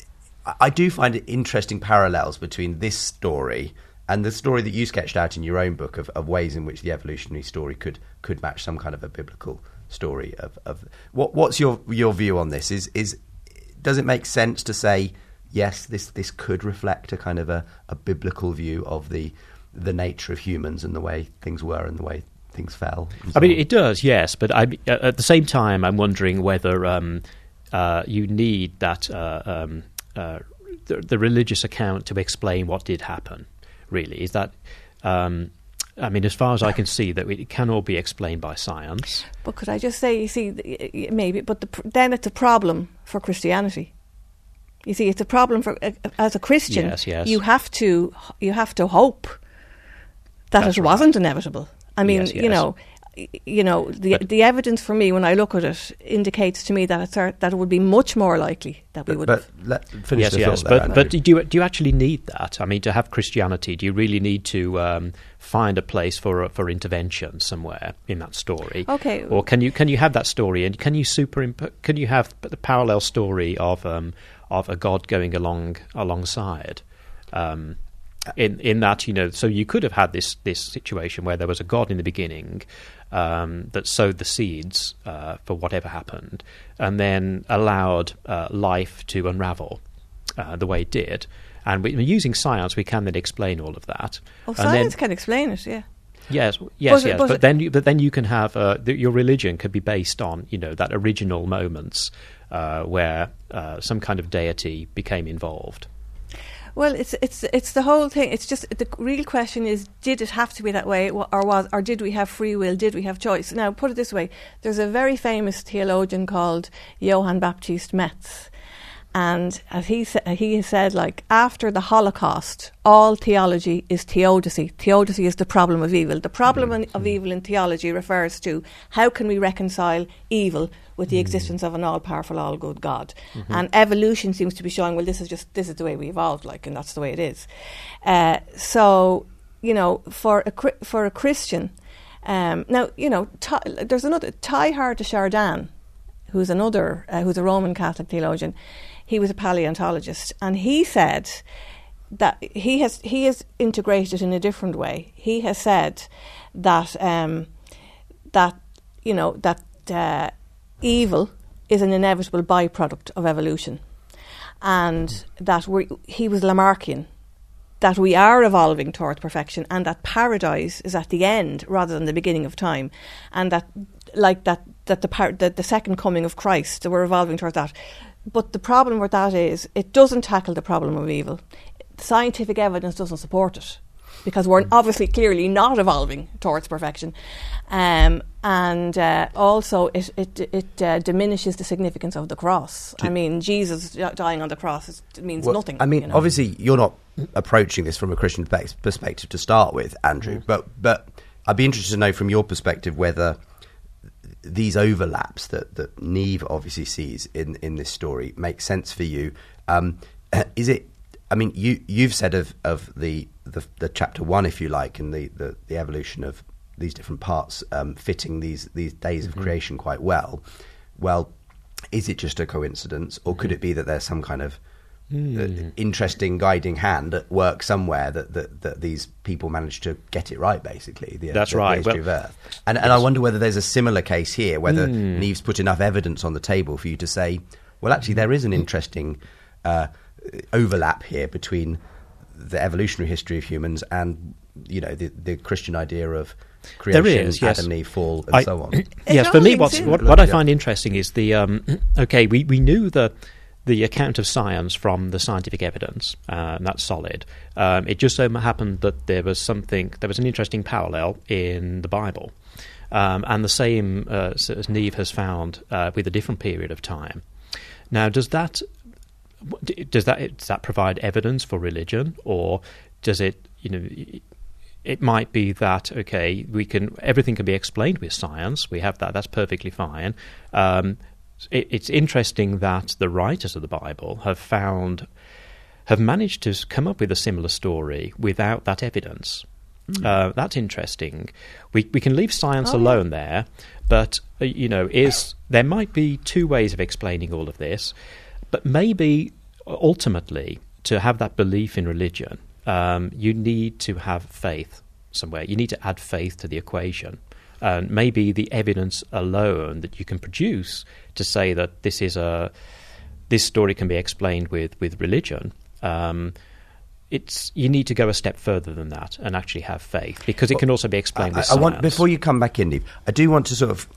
[SPEAKER 3] I do find it interesting parallels between this story and the story that you sketched out in your own book of, of ways in which the evolutionary story could could match some kind of a biblical story of, of what what's your your view on this? Is is does it make sense to say yes, this this could reflect a kind of a, a biblical view of the the nature of humans and the way things were and the way things fell? So
[SPEAKER 4] I mean,
[SPEAKER 3] on?
[SPEAKER 4] It does, yes, but I, at the same time, I'm wondering whether um, uh, you need that. Uh, um, Uh, the, the religious account to explain what did happen, really. Is that, um, I mean, as far as I can see, that it can all be explained by science.
[SPEAKER 5] But could I just say, you see, maybe, but the, then it's a problem for Christianity. You see, it's a problem for, uh, as a Christian,
[SPEAKER 4] yes, yes.
[SPEAKER 5] you have to, you have to hope that
[SPEAKER 4] That's
[SPEAKER 5] it
[SPEAKER 4] right.
[SPEAKER 5] wasn't inevitable. I mean,
[SPEAKER 4] yes, yes.
[SPEAKER 5] you know, you know, the
[SPEAKER 4] but,
[SPEAKER 5] the evidence for me when I look at it indicates to me that it's our, that it would be much more likely that we
[SPEAKER 3] but,
[SPEAKER 5] would.
[SPEAKER 3] But let finish
[SPEAKER 4] yes,
[SPEAKER 3] the
[SPEAKER 4] yes.
[SPEAKER 3] thought there,
[SPEAKER 4] But, but do you do you actually need that? I mean, to have Christianity, do you really need to um, find a place for for intervention somewhere in that story?
[SPEAKER 5] Okay.
[SPEAKER 4] Or can you can you have that story and can you superimp- Can you have the parallel story of um, of a God going along alongside? Um, in in that, you know, so you could have had this this situation where there was a God in the beginning. Um, that sowed the seeds uh, for whatever happened, and then allowed uh, life to unravel uh, the way it did. And we, using science, we can then explain all of that.
[SPEAKER 5] Oh,
[SPEAKER 4] and
[SPEAKER 5] science
[SPEAKER 4] then,
[SPEAKER 5] can explain it, yeah.
[SPEAKER 4] Yes, yes,
[SPEAKER 5] but,
[SPEAKER 4] yes.
[SPEAKER 5] But,
[SPEAKER 4] but then, you, but then you can have uh, the, your religion could be based on, you know, that original moments uh, where uh, some kind of deity became involved.
[SPEAKER 5] Well, it's it's it's the whole thing. It's just the real question is: did it have to be that way, or was, or did we have free will? Did we have choice? Now, put it this way: there's a very famous theologian called Johann Baptist Metz, and as he sa- he has said, like after the Holocaust, all theology is theodicy. Theodicy is the problem of evil. The problem mm-hmm. of evil in theology refers to how can we reconcile evil with the existence of an all-powerful, all-good God. Mm-hmm. And evolution seems to be showing, well, this is just, this is the way we evolved, like, and that's the way it is. Uh, so, you know, for a, for a Christian, um, now, you know, Ty, there's another, Teilhard de Chardin, who's another, uh, who's a Roman Catholic theologian. He was a paleontologist, and he said that he has, he has integrated in a different way. He has said that, um, that, you know, that, uh, evil is an inevitable byproduct of evolution, and that we he was Lamarckian, that we are evolving towards perfection, and that paradise is at the end rather than the beginning of time, and that like that that the par- the, the second coming of Christ, that we're evolving towards that. But the problem with that is it doesn't tackle the problem of evil. Scientific evidence doesn't support it. because we're obviously clearly not evolving towards perfection. Um, and uh, also it it, it uh, diminishes the significance of the cross.
[SPEAKER 3] Do
[SPEAKER 5] I mean, Jesus dying on the cross is, it means
[SPEAKER 3] well,
[SPEAKER 5] nothing.
[SPEAKER 3] I mean,
[SPEAKER 5] you know?
[SPEAKER 3] obviously you're not approaching this from a Christian pe- perspective to start with, Andrew, mm. but but I'd be interested to know from your perspective whether these overlaps that, that Neve obviously sees in, in this story make sense for you. Um, is it, I mean, you, you've said of, of the, the the chapter one, if you like, and the, the, the evolution of these different parts um, fitting these, these days of mm-hmm. creation quite well. Well, is it just a coincidence, or mm-hmm. could it be that there's some kind of mm. uh, interesting guiding hand at work somewhere that, that, that these people managed to get it right, basically? The,
[SPEAKER 4] That's
[SPEAKER 3] the,
[SPEAKER 4] right.
[SPEAKER 3] The history
[SPEAKER 4] well,
[SPEAKER 3] of Earth. And,
[SPEAKER 4] yes.
[SPEAKER 3] and I wonder whether there's a similar case here, whether
[SPEAKER 4] mm.
[SPEAKER 3] Neve's put enough evidence on the table for you to say, well, actually, there is an interesting uh, overlap here between the evolutionary history of humans and, you know, the, the Christian idea of creation,
[SPEAKER 4] there is, yes.
[SPEAKER 3] Adam and Eve fall, and
[SPEAKER 4] I,
[SPEAKER 3] so on.
[SPEAKER 4] Yes, for me, what's, what, what I find interesting is the, um, okay, we, we knew the the account of science from the scientific evidence, uh, and that's solid. Um, it just so happened that there was something, there was an interesting parallel in the Bible. Um, and the same uh, as Neve has found uh, with a different period of time. Now, does that does that does that provide evidence for religion, or does it, you know, it might be that, okay, we can everything can be explained with science. We have that. That's perfectly fine. Um, it, it's interesting that the writers of the Bible have found have managed to come up with a similar story without that evidence. Mm. Uh, that's interesting. We we can leave science
[SPEAKER 5] oh,
[SPEAKER 4] alone
[SPEAKER 5] yeah.
[SPEAKER 4] there, but uh, you know, is there might be two ways of explaining all of this, but maybe ultimately to have that belief in religion, um, you need to have faith somewhere. You need to add faith to the equation. And maybe the evidence alone that you can produce to say that this is a this story can be explained with with religion. Um, it's you need to go a step further than that and actually have faith, because it can also be explained
[SPEAKER 3] I,
[SPEAKER 4] with
[SPEAKER 3] I
[SPEAKER 4] science.
[SPEAKER 3] want, before you come back in, Neve, I do want to sort of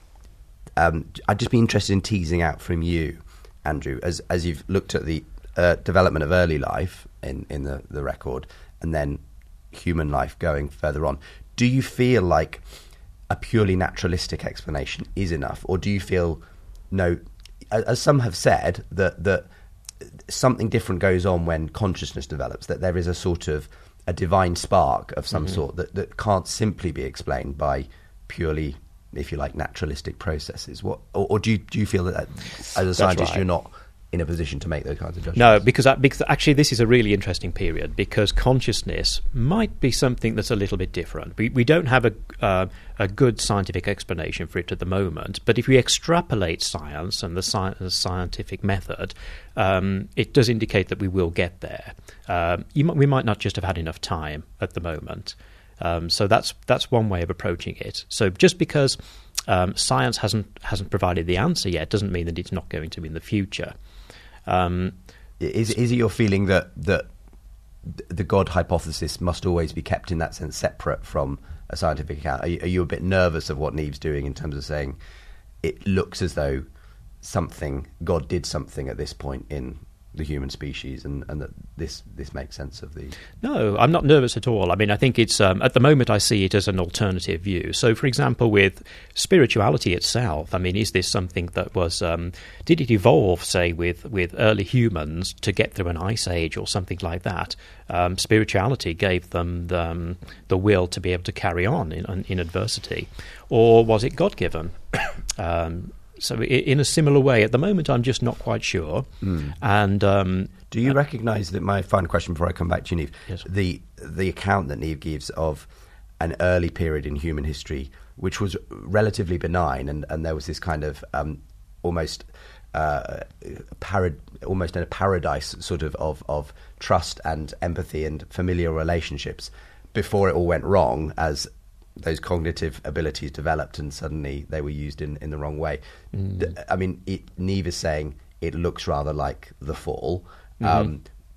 [SPEAKER 3] um, I'd just be interested in teasing out from you, Andrew, as as you've looked at the uh, development of early life in in the, the record, and then human life going further on. Do you feel like a purely naturalistic explanation is enough, or do you feel no, as some have said, that that something different goes on when consciousness develops, that there is a sort of a divine spark of some mm-hmm. sort that, that can't simply be explained by purely, if you like, naturalistic processes? What, or, or do you do you feel that as a scientist right. you're not in a position to make those kinds of judgments?
[SPEAKER 4] No, because, that, because actually this is a really interesting period, because consciousness might be something that's a little bit different. We we don't have a uh, a good scientific explanation for it at the moment, but if we extrapolate science and the, sci- the scientific method, um, it does indicate that we will get there. Um, you might, we might not just have had enough time at the moment. Um, so that's that's one way of approaching it. So just because um, science hasn't hasn't provided the answer yet doesn't mean that it's not going to in the future. Um,
[SPEAKER 3] is is it your feeling that that the God hypothesis must always be kept in that sense separate from a scientific account? Are you, are you a bit nervous of what Neve's doing in terms of saying it looks as though something God did something at this point in the human species, and, and that this this makes sense of the...
[SPEAKER 4] No, I'm not nervous at all. I mean, I think it's, um, at the moment I see it as an alternative view. So, for example, with spirituality itself, I mean, is this something that was, um, did it evolve, say, with, with early humans to get through an ice age or something like that? Um, spirituality gave them the, um, the will to be able to carry on in, in adversity. Or was it God-given? um So in a similar way, at the moment, I'm just not quite sure. Mm. And um,
[SPEAKER 3] do you uh, recognise that, my final question before I come back to you, Neve,
[SPEAKER 4] yes.
[SPEAKER 3] the the account that Neve gives of an early period in human history, which was relatively benign, and, and there was this kind of um, almost uh, parad- almost in a paradise sort of, of of trust and empathy and familiar relationships before it all went wrong, as those cognitive abilities developed and suddenly they were used in, in the wrong way. Mm. I mean, it, Neve is saying it looks rather like the fall. Mm-hmm. Um,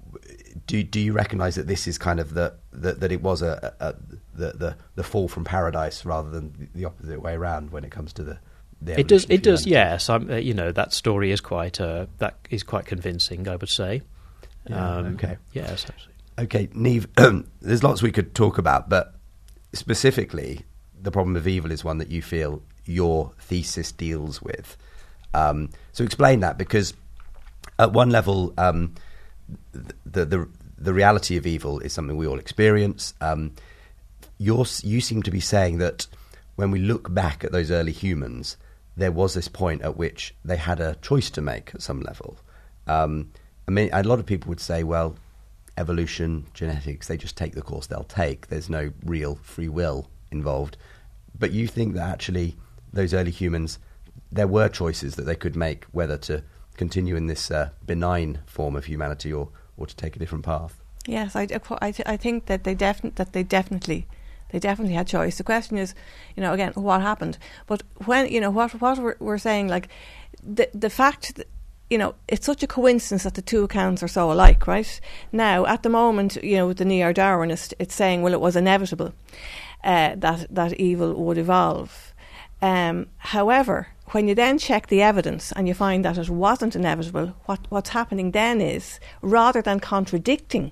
[SPEAKER 3] do do you recognise that this is kind of the, the that it was a, a, a the, the the fall from paradise rather than the opposite way around when it comes to the the
[SPEAKER 4] it does it does yes. Um, uh, you know, that story is quite uh, that is quite convincing, I would say.
[SPEAKER 3] Yeah,
[SPEAKER 4] um,
[SPEAKER 3] okay.
[SPEAKER 4] Yes, absolutely.
[SPEAKER 3] Okay, Neve, there's lots we could talk about, but specifically, the problem of evil is one that you feel your thesis deals with. Um, so explain that, because at one level, um, the, the the reality of evil is something we all experience. Um, you're, you seem to be saying that when we look back at those early humans, there was this point at which they had a choice to make at some level. Um, I mean, a lot of people would say, well, evolution, genetics, they just take the course they'll take. There's no real free will involved. But you think that actually those early humans, there were choices that they could make, whether to continue in this uh, benign form of humanity or, or to take a different path.
[SPEAKER 5] Yes, I, I, I think that they defi- that they definitely they definitely had choice. The question is, you know, again, what happened? But when, you know, what what we're, we're saying, like the the fact that, you know, it's such a coincidence that the two accounts are so alike, right? Now, at the moment, you know, with the neo-Darwinist, it's saying, well, it was inevitable uh, that that evil would evolve. Um, however, when you then check the evidence and you find that it wasn't inevitable, what, what's happening then is, rather than contradicting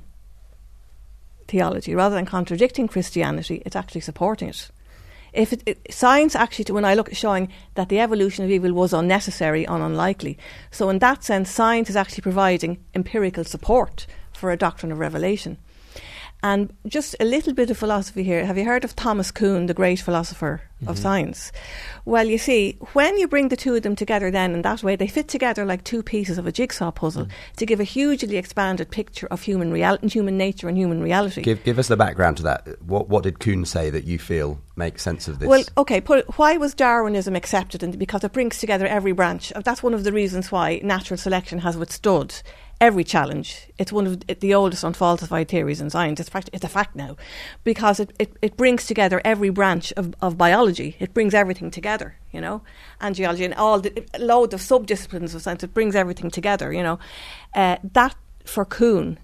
[SPEAKER 5] theology, rather than contradicting Christianity, it's actually supporting it. If it, it, science actually, when I look at showing that the evolution of evil was unnecessary and unlikely, so in that sense, science is actually providing empirical support for a doctrine of revelation. And just a little bit of philosophy here. Have you heard of Thomas Kuhn, the great philosopher mm-hmm. of science? Well, you see, when you bring the two of them together then in that way, they fit together like two pieces of a jigsaw puzzle mm. to give a hugely expanded picture of human reality, human nature and human reality.
[SPEAKER 3] Give give us the background to that. What what did Kuhn say that you feel makes sense of this?
[SPEAKER 5] Well, okay, put, why was Darwinism accepted? And because it brings together every branch. That's one of the reasons why natural selection has withstood every challenge. It's one of the oldest unfalsified theories in science. It's, fact, it's a fact now, because it, it, it brings together every branch of, of biology. It brings everything together, you know, and geology and all the load of subdisciplines of science. It brings everything together, you know. Uh, that for Kuhn,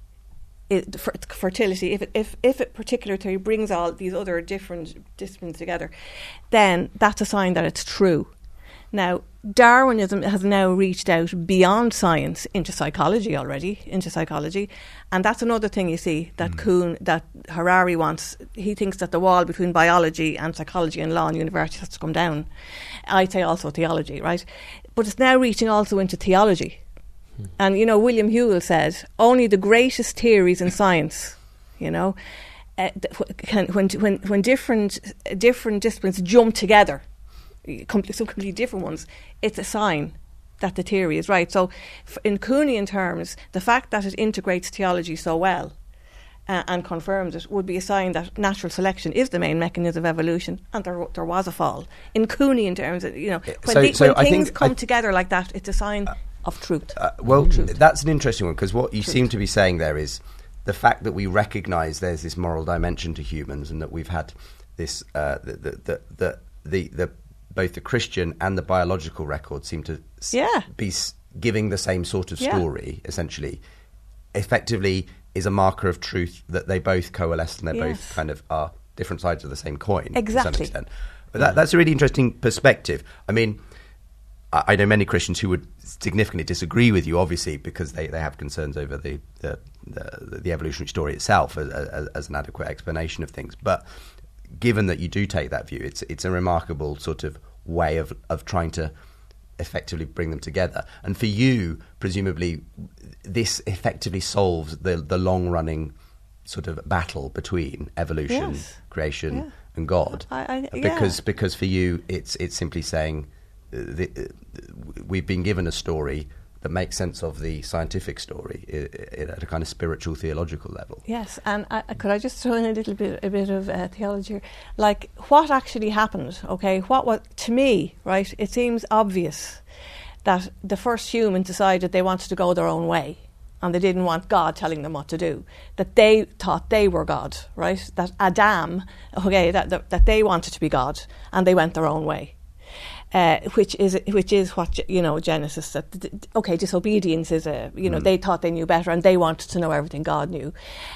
[SPEAKER 5] it, for fertility, if it, if if a particular theory brings all these other different disciplines together, then that's a sign that it's true. Now, Darwinism has now reached out beyond science into psychology already, into psychology. And that's another thing, you see, that mm. Kuhn, that Harari wants. He thinks that the wall between biology and psychology and law and university has to come down. I'd say also theology, right? But it's now reaching also into theology. Mm. And, you know, William Whewell said, only the greatest theories in science, you know, uh, can, when, when, when different, different disciplines jump together, some completely different ones, it's a sign that the theory is right. So in Kuhnian terms, the fact that it integrates theology so well uh, and confirms it would be a sign that natural selection is the main mechanism of evolution, and there there was a fall. In Kuhnian terms, you know, when,
[SPEAKER 3] so,
[SPEAKER 5] the,
[SPEAKER 3] so
[SPEAKER 5] when
[SPEAKER 3] I
[SPEAKER 5] things
[SPEAKER 3] think
[SPEAKER 5] come
[SPEAKER 3] I,
[SPEAKER 5] together like that, it's a sign uh, of truth.
[SPEAKER 3] Uh, well,
[SPEAKER 5] truth.
[SPEAKER 3] That's an interesting one, because what you
[SPEAKER 5] truth.
[SPEAKER 3] seem to be saying there is the fact that we recognise there's this moral dimension to humans, and that we've had this uh, the, the, the, the, the, the both the Christian and the biological record seem to
[SPEAKER 5] yeah.
[SPEAKER 3] s- be s- giving the same sort of story, yeah. essentially, effectively is a marker of truth that they both coalesce and they
[SPEAKER 5] yes.
[SPEAKER 3] both kind of are different sides of the same coin
[SPEAKER 5] exactly.
[SPEAKER 3] to some extent. But that, that's a really interesting perspective. I mean, I, I know many Christians who would significantly disagree with you, obviously, because they, they have concerns over the, the, the, the evolutionary story itself as, as, as an adequate explanation of things. But given that you do take that view, it's it's a remarkable sort of way of, of trying to effectively bring them together. And for you, presumably, this effectively solves the the long-running sort of battle between evolution,
[SPEAKER 5] yes.
[SPEAKER 3] creation,
[SPEAKER 5] yeah.
[SPEAKER 3] and God.
[SPEAKER 5] I, I,
[SPEAKER 3] because
[SPEAKER 5] yeah.
[SPEAKER 3] because for you, it's it's simply saying uh, the, uh, we've been given a story that makes sense of the scientific story I- I- at a kind of spiritual, theological level.
[SPEAKER 5] Yes, and I, could I just throw in a little bit, a bit of uh, theology here? Like, what actually happened, okay? What, what, to me, right, it seems obvious that the first humans decided they wanted to go their own way, and they didn't want God telling them what to do, that they thought they were God, right? That Adam, okay, that, that, that they wanted to be God, and they went their own way. Uh, which is which is what, you know, Genesis said. Okay, disobedience is a, you know, mm. they thought they knew better and they wanted to know everything God knew.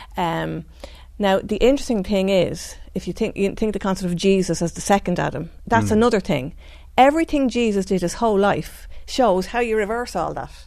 [SPEAKER 5] Um, now, the interesting thing is, if you think you think the concept of Jesus as the second Adam, that's mm. another thing. Everything Jesus did his whole life shows how you reverse all that.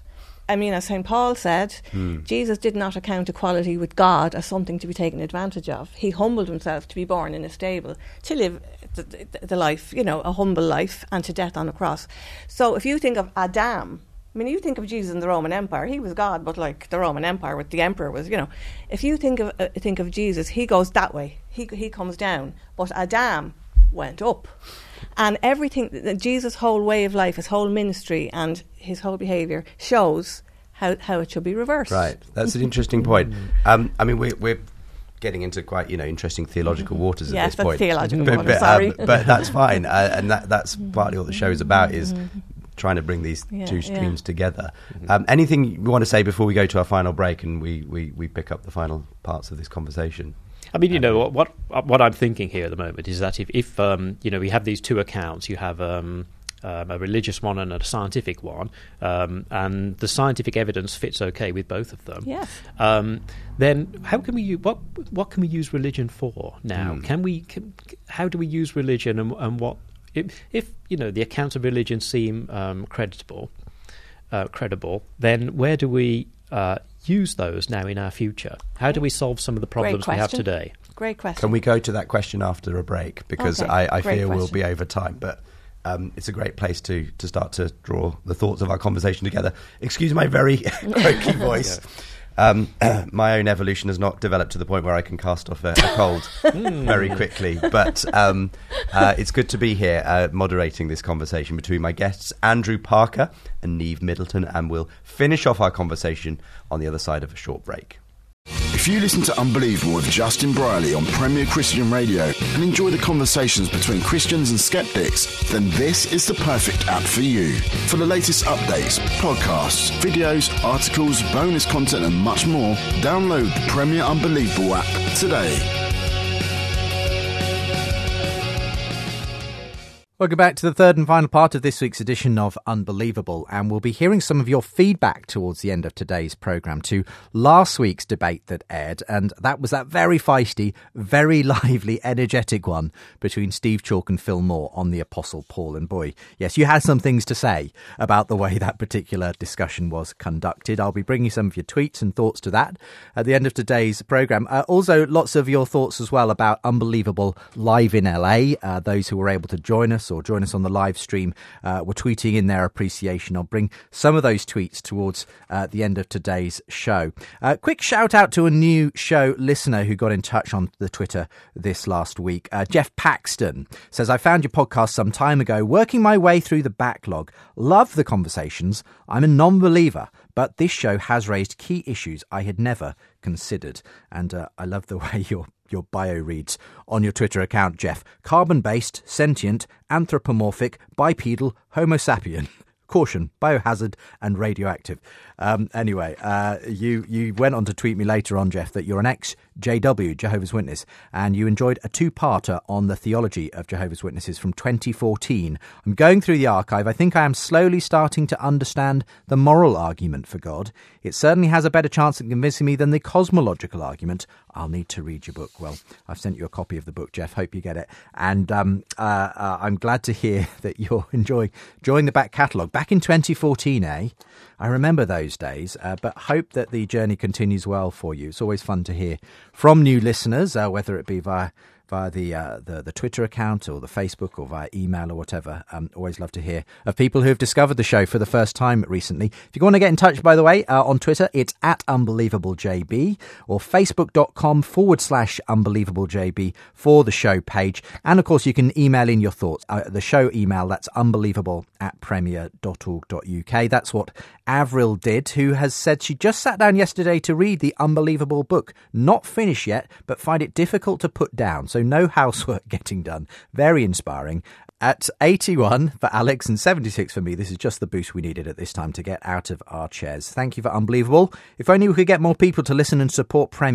[SPEAKER 5] I mean, as Saint Paul said,
[SPEAKER 3] Hmm.
[SPEAKER 5] Jesus did not account equality with God as something to be taken advantage of. He humbled himself to be born in a stable, to live the, the, the life, you know, a humble life, and to death on a cross. So if you think of Adam, I mean, you think of Jesus in the Roman Empire, he was God, but like the Roman Empire, with the emperor was, you know. If you think of uh, think of Jesus, he goes that way. He he comes down, but Adam went up. And everything, that Jesus' whole way of life, his whole ministry and his whole behaviour shows how, how it should be reversed.
[SPEAKER 3] Right, that's an interesting point. Um, I mean, we're, we're getting into quite, you know, interesting theological waters at
[SPEAKER 5] Yes,
[SPEAKER 3] this
[SPEAKER 5] that's
[SPEAKER 3] point.
[SPEAKER 5] theological
[SPEAKER 3] but,
[SPEAKER 5] waters,
[SPEAKER 3] but,
[SPEAKER 5] sorry.
[SPEAKER 3] Um, but that's fine, uh, and that, that's partly what the show is about, is trying to bring these
[SPEAKER 5] Yeah,
[SPEAKER 3] two streams
[SPEAKER 5] yeah.
[SPEAKER 3] together. Um, anything you want to say before we go to our final break and we, we, we pick up the final parts of this conversation?
[SPEAKER 4] I mean, you know, what what, what I'm thinking here at the moment is that if, if um, you know, we have these two accounts, you have um, um, a religious one and a scientific one, um, and the scientific evidence fits okay with both of them.
[SPEAKER 5] Yes.
[SPEAKER 4] Um, then how can we u- what what can we use religion for now?
[SPEAKER 3] Mm.
[SPEAKER 4] Can we? Can, how do we use religion, and, and what if, if you know the accounts of religion seem um, creditable, uh, credible? Then where do we uh, use those now in our future? How do we solve some of the problems we have
[SPEAKER 5] question.
[SPEAKER 4] today?
[SPEAKER 5] Great question.
[SPEAKER 3] Can we go to that question after a break? Because
[SPEAKER 5] Okay,
[SPEAKER 3] I, I
[SPEAKER 5] great
[SPEAKER 3] fear we'll
[SPEAKER 5] question.
[SPEAKER 3] be over time, but um, it's a great place to, to start to draw the thoughts of our conversation together. Excuse my very croaky voice. Um, my own evolution has not developed to the point where I can cast off a, a cold very quickly, but um, uh, it's good to be here uh, moderating this conversation between my guests, Andrew Parker and Neve Middleton, and we'll finish off our conversation on the other side of a short break.
[SPEAKER 8] If you listen to Unbelievable with Justin Briley on Premier Christian Radio and enjoy the conversations between Christians and skeptics, then this is the perfect app for you. For the latest updates, podcasts, videos, articles, bonus content and much more, download the Premier Unbelievable app today.
[SPEAKER 1] Welcome back to the third and final part of this week's edition of Unbelievable, and we'll be hearing some of your feedback towards the end of today's programme to last week's debate that aired, and that was that very feisty, very lively, energetic one between Steve Chalk and Phil Moore on the Apostle Paul. And boy, yes, you had some things to say about the way that particular discussion was conducted. I'll be bringing some of your tweets and thoughts to that at the end of today's programme. Uh, also, lots of your thoughts as well about Unbelievable live in L A. Uh, those who were able to join us or join us on the live stream uh, were tweeting in their appreciation. I'll bring some of those tweets towards uh, the end of today's show. Uh, quick shout out to a new show listener who got in touch on the Twitter this last week. Uh, Jeff Paxton says, I found your podcast some time ago, working my way through the backlog. Love the conversations. I'm a non-believer, but this show has raised key issues I had never considered. And uh, I love the way you're your bio reads on your Twitter account, Jeff. Carbon-based, sentient, anthropomorphic, bipedal, homo sapien. Caution, biohazard and radioactive. Um, anyway, uh, you, you went on to tweet me later on, Jeff, that you're an ex-J W, Jehovah's Witness, and you enjoyed a two-parter on the theology of Jehovah's Witnesses from twenty fourteen. I'm going through the archive. I think I am slowly starting to understand the moral argument for God. It certainly has a better chance of convincing me than the cosmological argument. I'll need to read your book. Well, I've sent you a copy of the book, Jeff. Hope you get it. And um, uh, uh, I'm glad to hear that you're enjoying, enjoying the back catalogue. Back in twenty fourteen, eh? I remember those days, uh, but hope that the journey continues well for you. It's always fun to hear from new listeners, uh, whether it be via via the, uh, the the Twitter account or the Facebook or via email or whatever. Um, always love to hear of people who have discovered the show for the first time recently. If you want to get in touch, by the way, uh, on Twitter, it's at UnbelievableJB or facebook.com forward slash UnbelievableJB for the show page. And of course, you can email in your thoughts. Uh, the show email, that's unbelievable at premier dot org dot uk. That's what Avril did, who has said she just sat down yesterday to read the Unbelievable book. Not finished yet, but find it difficult to put down. So no housework getting done. Very inspiring. At eighty-one for Alex and seventy-six for me, this is just the boost we needed at this time to get out of our chairs. Thank you for Unbelievable. If only we could get more people to listen and support Premier.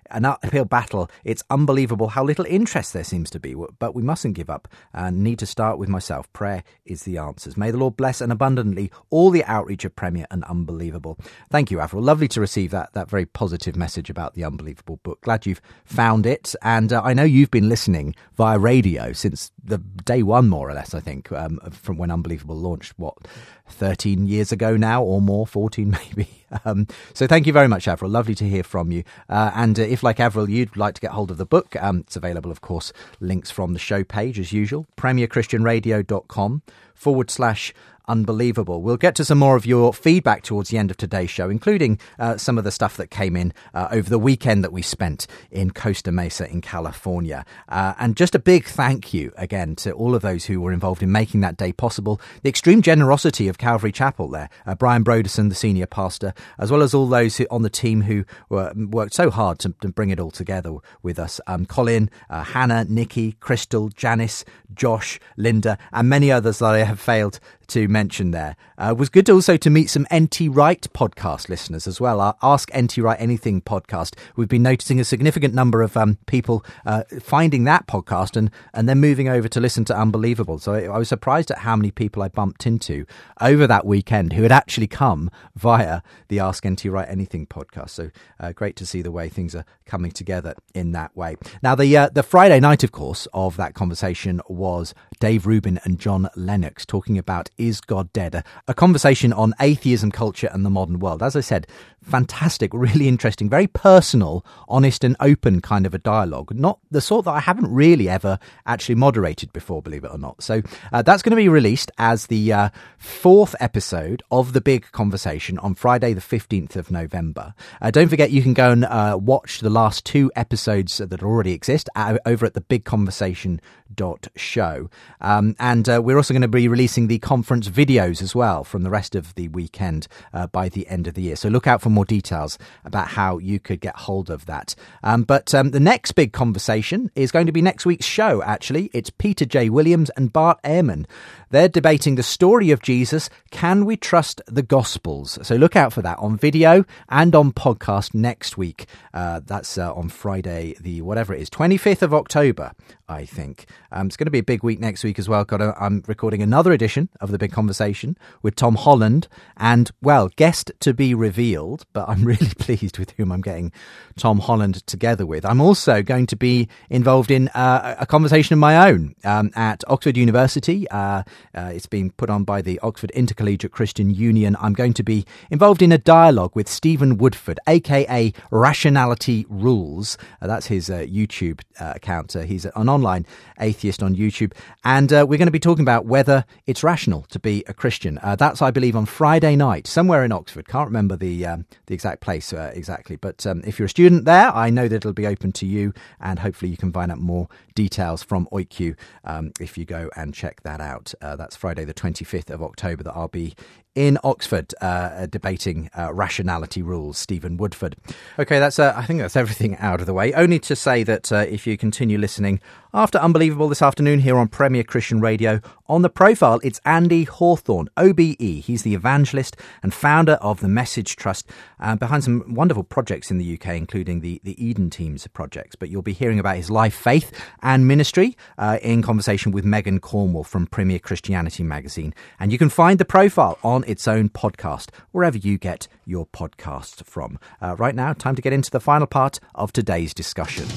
[SPEAKER 1] an uphill battle. It's unbelievable how little interest there seems to be, but we mustn't give up and need to start with myself. Prayer is the answers. May the Lord bless and abundantly all the outreach of Premier and Unbelievable. Thank you, Avril. Lovely to receive that, that very positive message about the Unbelievable book. Glad you've found it. And uh, I know you've been listening via radio since the day one, more or less, I think, um, from when Unbelievable launched, what, thirteen years ago now or more, fourteen maybe. Um, so thank you very much, Avril. Lovely to hear from you. Uh, and uh, if, like Avril, you'd like to get hold of the book, um, it's available, of course, links from the show page as usual, premierchristianradio.com forward slash Unbelievable. We'll get to some more of your feedback towards the end of today's show, including uh, some of the stuff that came in uh, over the weekend that we spent in Costa Mesa in California. Uh, and just a big thank you again to all of those who were involved in making that day possible. The extreme generosity of Calvary Chapel there, uh, Brian Broderson, the senior pastor, as well as all those who, on the team who were, worked so hard to, to bring it all together with us. Um, Colin, uh, Hannah, Nikki, Crystal, Janice, Josh, Linda, and many others that I have failed to mention there. Uh, it was good also to meet some N T Wright podcast listeners as well. Our Ask N T Wright Anything podcast. We've been noticing a significant number of um, people uh, finding that podcast and, and then moving over to listen to Unbelievable. So I, I was surprised at how many people I bumped into over that weekend who had actually come via the Ask N T Wright Anything podcast. So uh, great to see the way things are coming together in that way. Now, the uh, the Friday night, of course, of that conversation was Dave Rubin and John Lennox talking about Is God Dead? A, a conversation on atheism, culture and the modern world. As I said, fantastic, really interesting, very personal, honest and open kind of a dialogue. Not the sort that I haven't really ever actually moderated before, believe it or not. So uh, that's going to be released as the uh, fourth episode of The Big Conversation on Friday the fifteenth of November. Uh, don't forget you can go and uh, watch the last two episodes that already exist uh, over at the big conversation dot show. Um, and uh, we're also going to be releasing the conference videos as well from the rest of the weekend uh, by the end of the year. So look out for more details about how you could get hold of that. Um, but um, the next big conversation is going to be next week's show, actually. It's Peter J. Williams and Bart Ehrman. They're debating the story of Jesus. Can we trust the Gospels? So look out for that on video and on podcast next week. Uh, that's uh, on Friday, the whatever it is, twenty-fifth of October, I think. Um, it's going to be a big week next week as well. Got a, I'm recording another edition of The Big Conversation with Tom Holland and, well, guest to be revealed, but I'm really pleased with whom I'm getting Tom Holland together with. I'm also going to be involved in uh, a conversation of my own um, at Oxford University. Uh, uh, it's been put on by the Oxford Intercollegiate Christian Union. I'm going to be involved in a dialogue with Stephen Woodford, aka Rationality Rules. Uh, that's his uh, YouTube uh, account. Uh, he's an online atheist on YouTube. And uh, we're going to be talking about whether it's rational to be a Christian. Uh, that's, I believe, on Friday night, somewhere in Oxford. Can't remember the um, the exact place uh, exactly. But um, if you're a student there, I know that it'll be open to you. And hopefully you can find out more details from O I Q um, if you go and check that out. Uh, that's Friday the twenty-fifth of October that I'll be in Oxford uh, debating uh, rationality rules, Stephen Woodford. Okay, that's uh, I think that's everything out of the way. Only to say that uh, if you continue listening after Unbelievable this afternoon here on Premier Christian Radio, on the profile, it's Andy Hawthorne, O B E. He's the evangelist and founder of the Message Trust, uh, behind some wonderful projects in the U K, including the, the Eden Teams projects. But you'll be hearing about his life, faith and ministry uh, in conversation with Megan Cornwall from Premier Christianity magazine. And you can find the profile on its own podcast, wherever you get your podcasts from. Uh, right now, time to get into the final part of today's discussion.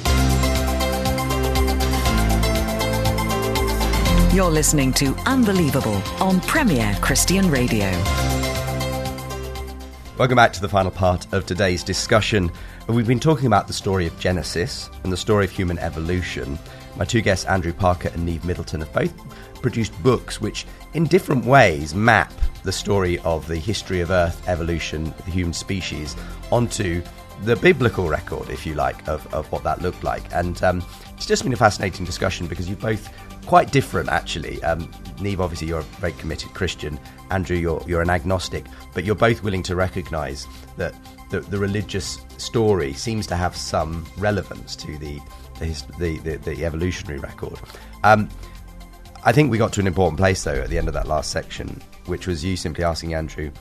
[SPEAKER 11] You're listening to Unbelievable on Premier Christian Radio.
[SPEAKER 3] Welcome back to the final part of today's discussion. We've been talking about the story of Genesis and the story of human evolution. My two guests, Andrew Parker and Neve Middleton, have both produced books which, in different ways, map the story of the history of Earth, evolution, the human species, onto the biblical record, if you like, of, of what that looked like. And um, it's just been a fascinating discussion because you're both quite different, actually. Um, Neve, obviously, you're a very committed Christian. Andrew, you're you're an agnostic, but you're both willing to recognise that the, the religious story seems to have some relevance to the the the, the, the evolutionary record. Um, I think we got to an important place, though, at the end of that last section, which was you simply asking Andrew,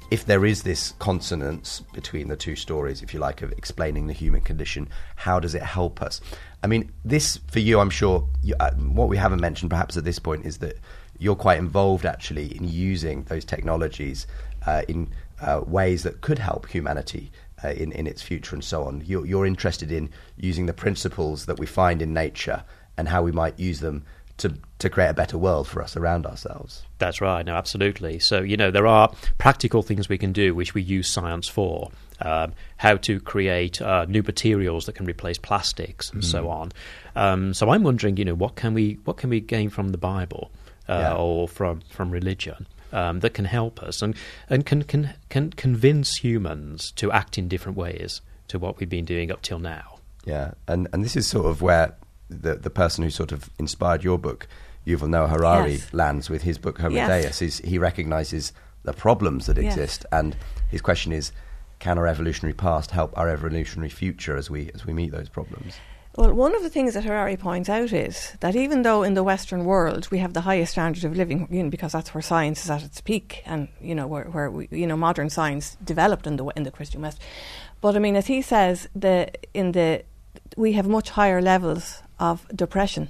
[SPEAKER 3] if there is this consonance between the two stories, if you like, of explaining the human condition, how does it help us? I mean, this, for you, I'm sure, you, uh, what we haven't mentioned perhaps at this point is that you're quite involved actually in using those technologies uh, in uh, ways that could help humanity uh, in, in its future and so on. You're, you're interested in using the principles that we find in nature and how we might use them to to create a better world for us around ourselves.
[SPEAKER 4] That's right, no, absolutely. So, you know, there are practical things we can do which we use science for. Um, how to create uh, new materials that can replace plastics and mm. so on. Um, so I'm wondering, you know, what can we what can we gain from the Bible uh, yeah. or from, from religion um, that can help us and, and can, can, can convince humans to act in different ways to what we've been doing up till now.
[SPEAKER 3] Yeah, and, and this is sort of where the the person who sort of inspired your book, Yuval Noah Harari, yes. lands with his book Homo yes. Deus. Is he recognises the problems that
[SPEAKER 5] yes.
[SPEAKER 3] exist, and his question is, can our evolutionary past help our evolutionary future as we as we meet those problems?
[SPEAKER 5] Well, one of the things that Harari points out is that even though in the Western world we have the highest standard of living, you know, because that's where science is at its peak, and you know where, where we, you know modern science developed in the in the Christian West, but I mean, as he says, the in the we have much higher levels of depression.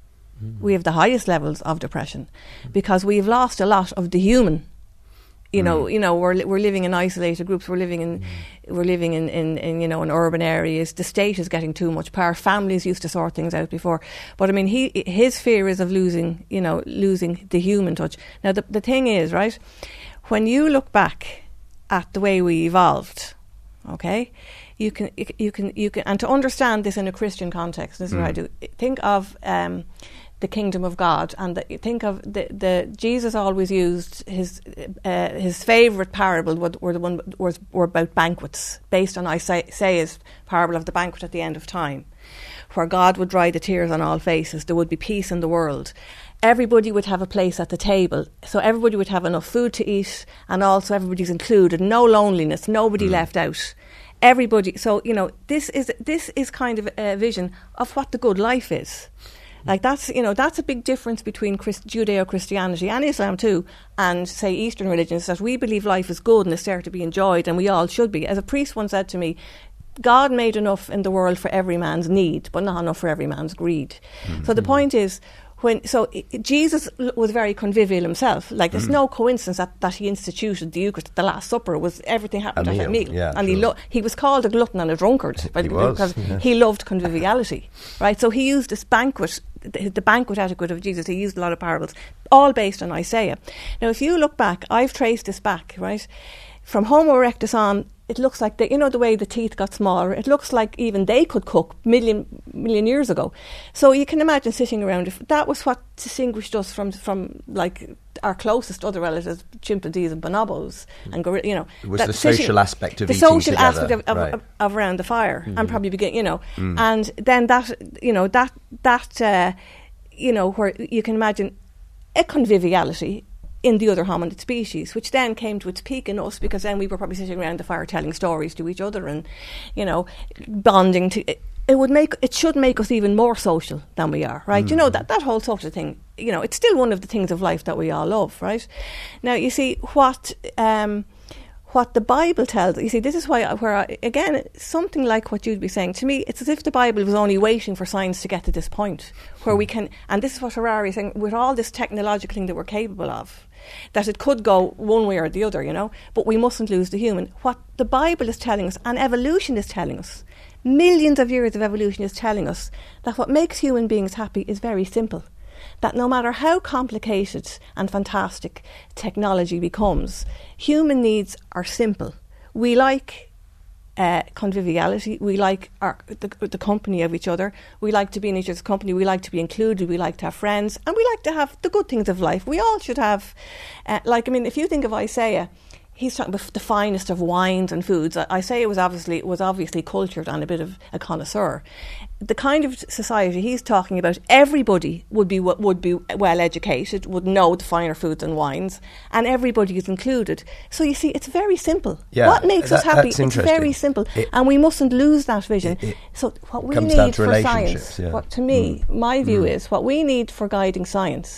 [SPEAKER 5] Mm. We have the highest levels of depression mm. because we've lost a lot of the human. You know, mm. you know, we're we're living in isolated groups. We're living in, mm. we're living in, in, in you know in urban areas. The state is getting too much power. Families used to sort things out before, but I mean, he his fear is of losing, you know, losing the human touch. Now, the the thing is, right, when you look back at the way we evolved, okay, you can you can you can, and to understand this in a Christian context, this is mm. what I do. Think of um, the kingdom of God, and the, think of the, the Jesus always used his uh, his favourite parable were, were the one was were about banquets, based on Isaiah's parable of the banquet at the end of time, where God would dry the tears on all faces. There would be peace in the world. Everybody would have a place at the table, so everybody would have enough food to eat, and also everybody's included. No loneliness, nobody mm. left out. Everybody. So you know, this is this is kind of a vision of what the good life is. Like that's, you know, that's a big difference between Christ- Judeo-Christianity and Islam too, and say Eastern religions, that we believe life is good and is there to be enjoyed, and we all should be. As a priest once said to me, God made enough in the world for every man's need, but not enough for every man's greed. Mm-hmm. So the point is, when so it, Jesus was very convivial himself. Like there's mm. no coincidence that, that he instituted the Eucharist. The Last Supper was everything happened at a meal,
[SPEAKER 3] yeah,
[SPEAKER 5] and
[SPEAKER 3] sure.
[SPEAKER 5] he lo- he was called a glutton and a drunkard
[SPEAKER 3] he
[SPEAKER 5] because
[SPEAKER 3] was, yeah.
[SPEAKER 5] he loved conviviality, right? So he used this banquet, the, the banquet etiquette of Jesus. He used a lot of parables, all based on Isaiah. Now, if you look back, I've traced this back, right, from Homo erectus on. It looks like, the, you know, the way the teeth got smaller, it looks like even they could cook million million years ago. So you can imagine sitting around. If that was what distinguished us from, from like, our closest other relatives, chimpanzees and bonobos, and gorilla, you know.
[SPEAKER 3] It was
[SPEAKER 5] that
[SPEAKER 3] the social
[SPEAKER 5] sitting,
[SPEAKER 3] aspect of
[SPEAKER 5] the
[SPEAKER 3] eating
[SPEAKER 5] social
[SPEAKER 3] together.
[SPEAKER 5] aspect of, of,
[SPEAKER 3] right.
[SPEAKER 5] of, of around the fire,
[SPEAKER 3] mm-hmm.
[SPEAKER 5] and probably begin, you know.
[SPEAKER 3] Mm.
[SPEAKER 5] And then that, you know, that, that uh, you know, where you can imagine a conviviality in the other hominid species, which then came to its peak in us, because then we were probably sitting around the fire telling stories to each other and, you know, bonding to it. It would make it should make us even more social than we are, right? Mm. You know, that, that whole social thing, you know, it's still one of the things of life that we all love, right? Now, you see, what um, what the Bible tells, you see, this is why, where I, again, something like what you'd be saying, to me, it's as if the Bible was only waiting for science to get to this point, where we can, and this is what Harari is saying, with all this technological thing that we're capable of, that it could go one way or the other, you know, but we mustn't lose the human. What the Bible is telling us, and evolution is telling us, millions of years of evolution is telling us, that what makes human beings happy is very simple. That no matter how complicated and fantastic technology becomes, human needs are simple. We like uh, conviviality, we like our, the, the company of each other, we like to be in each other's company, we like to be included, we like to have friends, and we like to have the good things of life. We all should have, uh, like, I mean, if you think of Isaiah, he's talking about the finest of wines and foods. Isaiah was obviously was obviously cultured and a bit of a connoisseur. The kind of society he's talking about, everybody would be would be well educated, would know the finer foods and wines, and everybody is included. So you see, it's very simple.
[SPEAKER 3] Yeah,
[SPEAKER 5] what makes
[SPEAKER 3] that,
[SPEAKER 5] us happy?
[SPEAKER 3] It's
[SPEAKER 5] very simple,
[SPEAKER 3] it,
[SPEAKER 5] and we mustn't lose that vision.
[SPEAKER 3] It, it
[SPEAKER 5] so what we
[SPEAKER 3] comes
[SPEAKER 5] need
[SPEAKER 3] down to
[SPEAKER 5] for science,
[SPEAKER 3] yeah.
[SPEAKER 5] what to me,
[SPEAKER 3] mm.
[SPEAKER 5] my view
[SPEAKER 3] mm.
[SPEAKER 5] is what we need for guiding science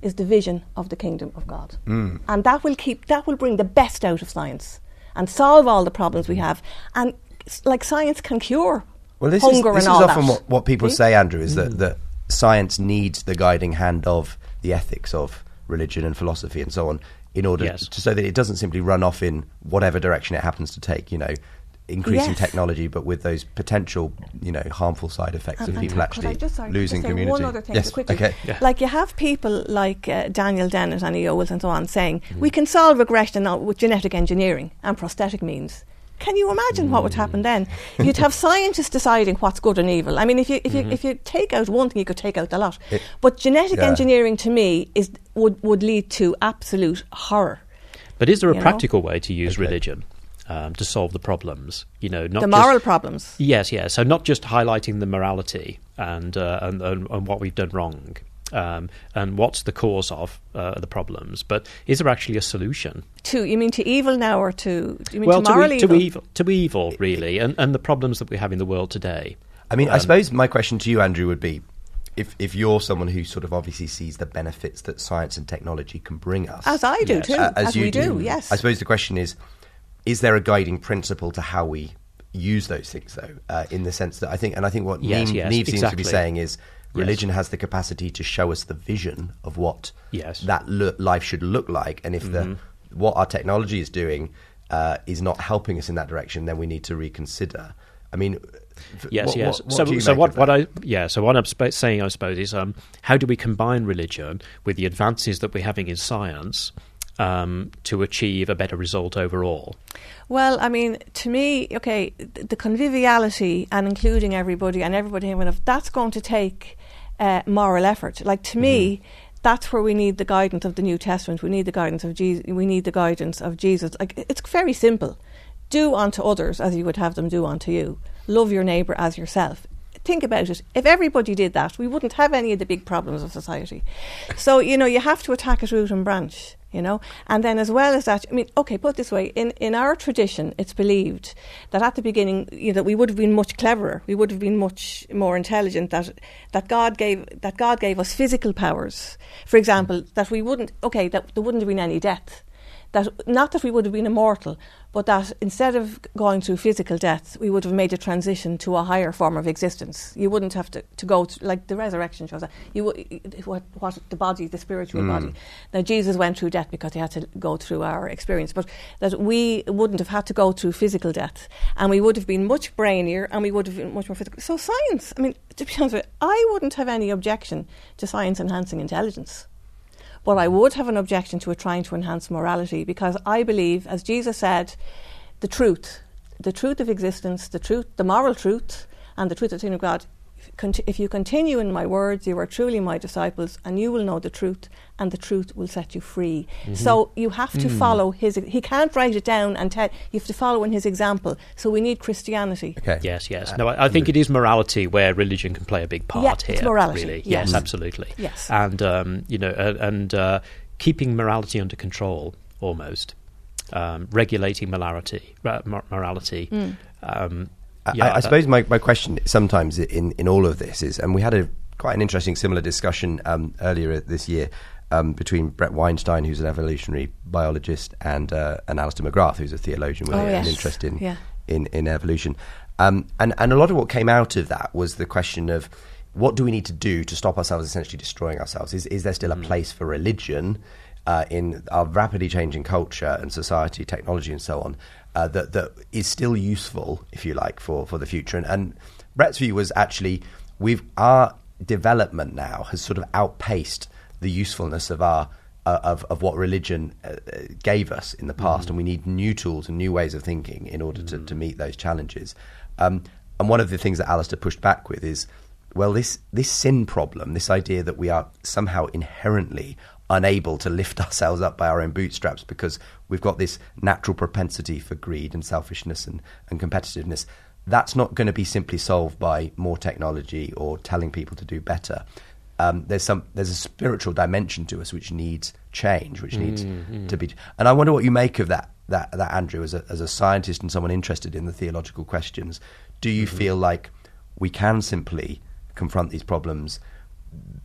[SPEAKER 5] is the vision of the kingdom of God.
[SPEAKER 3] Mm.
[SPEAKER 5] And that will keep, that will bring the best out of science and solve all the problems we have. And like science can cure
[SPEAKER 3] well, this
[SPEAKER 5] hunger
[SPEAKER 3] is, this
[SPEAKER 5] and
[SPEAKER 3] is
[SPEAKER 5] all
[SPEAKER 3] often
[SPEAKER 5] that.
[SPEAKER 3] what, what people
[SPEAKER 5] See?
[SPEAKER 3] say, Andrew, is
[SPEAKER 5] Mm.
[SPEAKER 3] that, that science needs the guiding hand of the ethics of religion and philosophy and so on in order
[SPEAKER 4] Yes.
[SPEAKER 3] to, so that it doesn't simply run off in whatever direction it happens to take, you know, increasing
[SPEAKER 5] Yes.
[SPEAKER 3] technology, but with those potential, you know, harmful side effects
[SPEAKER 5] And-
[SPEAKER 3] of
[SPEAKER 5] and
[SPEAKER 3] people
[SPEAKER 5] could I
[SPEAKER 3] actually
[SPEAKER 5] just, sorry,
[SPEAKER 3] losing
[SPEAKER 5] just say
[SPEAKER 3] community.
[SPEAKER 5] One other thing
[SPEAKER 3] yes,
[SPEAKER 5] quickly.
[SPEAKER 3] okay.
[SPEAKER 4] Yeah.
[SPEAKER 5] Like you have people like uh, Daniel Dennett and E. Owens and so on saying,
[SPEAKER 3] Mm.
[SPEAKER 5] we can solve regression now with genetic engineering and prosthetic means. Can you imagine what would happen then? You'd have scientists deciding what's good and evil. I mean, if you if you if you take out one thing, you could take out the lot.
[SPEAKER 3] It-
[SPEAKER 5] but genetic
[SPEAKER 3] yeah.
[SPEAKER 5] engineering, to me, is would would lead to absolute horror.
[SPEAKER 4] But is there a
[SPEAKER 5] You know?
[SPEAKER 4] practical way to use
[SPEAKER 3] Okay.
[SPEAKER 4] religion um, to solve the problems? You know, not
[SPEAKER 5] The
[SPEAKER 4] just-
[SPEAKER 5] moral problems.
[SPEAKER 4] Yes, yes. So not just highlighting the morality and uh, and, and and what we've done wrong, um, and what's the cause of uh, the problems, but is there actually a solution?
[SPEAKER 5] To you mean to evil now, or to you mean
[SPEAKER 4] well,
[SPEAKER 5] to moral
[SPEAKER 4] e-
[SPEAKER 5] evil?
[SPEAKER 4] to evil, to evil, really, and and the problems that we have in the world today.
[SPEAKER 3] I mean, I
[SPEAKER 4] Um,
[SPEAKER 3] suppose my question to you, Andrew, would be, if if you're someone who sort of obviously sees the benefits that science and technology can bring us,
[SPEAKER 5] As I do
[SPEAKER 4] Yes.
[SPEAKER 5] too,
[SPEAKER 3] uh, as,
[SPEAKER 5] as
[SPEAKER 3] you
[SPEAKER 5] we do, yes.
[SPEAKER 3] I suppose the question is, is there a guiding principle to how we use those things, though, uh, in the sense that I think, and I think what
[SPEAKER 4] Yes,
[SPEAKER 3] Neve,
[SPEAKER 4] yes,
[SPEAKER 3] Neve seems to be
[SPEAKER 4] exactly.
[SPEAKER 3] saying is,
[SPEAKER 4] Yes.
[SPEAKER 3] religion has the capacity to show us the vision of what
[SPEAKER 4] Yes.
[SPEAKER 3] that lo- life should look like, and if
[SPEAKER 4] Mhm.
[SPEAKER 3] the what our technology is doing uh, is not helping us in that direction, then we need to reconsider. I mean, f-
[SPEAKER 4] Yes,
[SPEAKER 3] what,
[SPEAKER 4] yes.
[SPEAKER 3] What, what
[SPEAKER 4] so,
[SPEAKER 3] do you
[SPEAKER 4] so
[SPEAKER 3] make
[SPEAKER 4] what?
[SPEAKER 3] of
[SPEAKER 4] What
[SPEAKER 3] that?
[SPEAKER 4] I yeah. So what I'm sp- saying, I suppose, is um, how do we combine religion with the advances that we're having in science um, to achieve a better result overall?
[SPEAKER 5] Well, I mean, to me, okay, th- the conviviality and including everybody and everybody, having a- that's going to take uh, moral effort. Like, to me, that's where we need the guidance of the New Testament. We need the guidance of Jesus. We need the guidance of Jesus. Like, it's very simple. Do unto others as you would have them do unto you. Love your neighbour as yourself. Think about it. If everybody did that, we wouldn't have any of the big problems of society. So, you know, you have to attack it root and branch, you know. And then as well as that, I mean, okay, put it this way, in, in our tradition, it's believed that at the beginning, you know, that we would have been much cleverer, we would have been much more intelligent, that that God gave that God gave us physical powers. For example, that we wouldn't, okay, that there wouldn't have been any death. That not that we would have been immortal, but that instead of going through physical death, we would have made a transition to a higher form of existence. You wouldn't have to, to go through, like the resurrection shows that you would, what, what the body, the spiritual
[SPEAKER 3] Mm.
[SPEAKER 5] body. Now Jesus went through death because he had to go through our experience, but that we wouldn't have had to go through physical death, and we would have been much brainier, and we would have been much more physical. So science, I mean, to be honest with you, I wouldn't have any objection to science enhancing intelligence. But I would have an objection to it trying to enhance morality, because I believe, as Jesus said, the truth, the truth of existence, the truth, the moral truth, and the truth of the kingdom of God. If you continue in my words, you are truly my disciples, and you will know the truth, and the truth will set you free.
[SPEAKER 4] Mm-hmm.
[SPEAKER 5] So you have to
[SPEAKER 4] Mm.
[SPEAKER 5] follow his. He can't write it down and tell. You have to follow in his example. So we need Christianity.
[SPEAKER 3] Okay.
[SPEAKER 4] Yes, yes. No, I, I think it is morality where religion can play a big part
[SPEAKER 5] Yeah,
[SPEAKER 4] here.
[SPEAKER 5] it's morality,
[SPEAKER 4] Really.
[SPEAKER 5] yes.
[SPEAKER 4] Yes, absolutely.
[SPEAKER 5] Yes.
[SPEAKER 4] And um, you know, uh, and uh, keeping morality under control, almost um, regulating morality. Uh, mor- morality.
[SPEAKER 5] Mm.
[SPEAKER 4] Um,
[SPEAKER 3] I,
[SPEAKER 4] yeah,
[SPEAKER 3] I, I
[SPEAKER 4] that-
[SPEAKER 3] suppose my, my question sometimes in, in all of this is, and we had a quite an interesting similar discussion um, earlier this year um, between Brett Weinstein, who's an evolutionary biologist, and uh, and Alistair McGrath, who's a theologian with
[SPEAKER 5] Oh,
[SPEAKER 3] an
[SPEAKER 5] yes.
[SPEAKER 3] interest in,
[SPEAKER 5] Yeah.
[SPEAKER 3] in in evolution. Um, and and a lot of what came out of that was the question of, what do we need to do to stop ourselves essentially destroying ourselves? Is is there still a place for religion uh, in our rapidly changing culture and society, technology, and so on, uh, that that is still useful, if you like, for, for the future? And, and Brett's view was actually we've our development now has sort of outpaced the usefulness of our uh, of of what religion uh, gave us in the past, and we need new tools and new ways of thinking in order to, to meet those challenges. Um, and one of the things that Alistair pushed back with is, well, this this sin problem, this idea that we are somehow inherently unable to lift ourselves up by our own bootstraps because we've got this natural propensity for greed and selfishness and, and competitiveness, that's not going to be simply solved by more technology or telling people to do better. Um, there's some there's a spiritual dimension to us which needs change, which needs
[SPEAKER 4] Mm-hmm.
[SPEAKER 3] to be. And I wonder what you make of that, that, that Andrew, as a, as a scientist and someone interested in the theological questions. Do you
[SPEAKER 4] Mm-hmm.
[SPEAKER 3] feel like we can simply confront these problems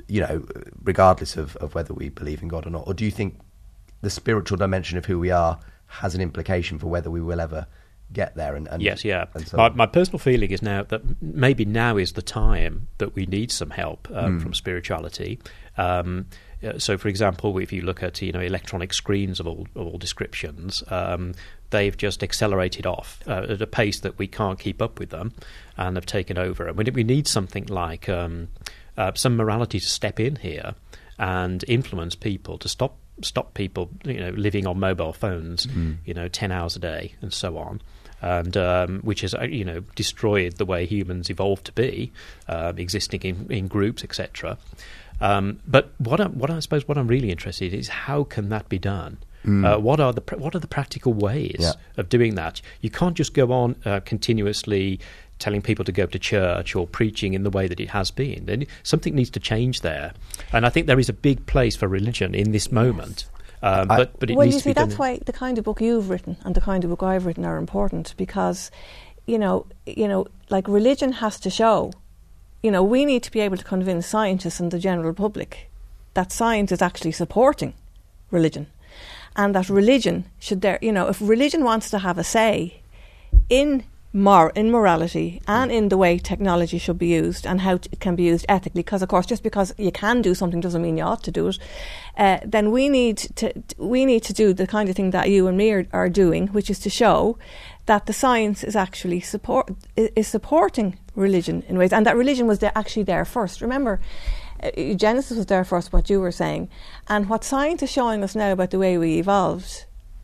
[SPEAKER 3] you know, regardless of, of whether we believe in God or not? Or do you think the spiritual dimension of who we are has an implication for whether we will ever get there? And, and
[SPEAKER 4] yes, yeah.
[SPEAKER 3] And so
[SPEAKER 4] my, my personal feeling is now that maybe now is the time that we need some help um, mm. from spirituality. Um, so, for example, if you look at you know electronic screens of all of all descriptions, um, they've just accelerated off uh, at a pace that we can't keep up with them, and have taken over. And we, we need something like um, uh, some morality to step in here and influence people to stop stop people you know living on mobile phones, mm. you know, ten hours a day and so on. And um, which has, you know, destroyed the way humans evolved to be, uh, existing in, in groups, et cetera. Um, but what I, what I suppose what I'm really interested in is how can that be done? Mm. Uh, what are the pr- what are the practical ways yeah. of doing that? You can't just go on uh, continuously telling people to go to church or preaching in the way that it has been. Then something needs to change there, and I think there is a big place for religion in this moment. Yes. Um, but, but it
[SPEAKER 5] well,
[SPEAKER 4] needs
[SPEAKER 5] you
[SPEAKER 4] to
[SPEAKER 5] see,
[SPEAKER 4] be done.
[SPEAKER 5] that's why the kind of book you've written and the kind of book I've written are important, because, you know, you know, like religion has to show, you know, we need to be able to convince scientists and the general public that science is actually supporting religion, and that religion should there, you know, if religion wants to have a say in Mor- in morality and in the way technology should be used and how t- it can be used ethically, because of course just because you can do something doesn't mean you ought to do it, uh, then we need to t- we need to do the kind of thing that you and me are, are doing, which is to show that the science is actually support is, is supporting religion in ways, and that religion was there, actually there first. Remember, uh, Genesis was there first, what you were saying, and what science is showing us now about the way we evolved,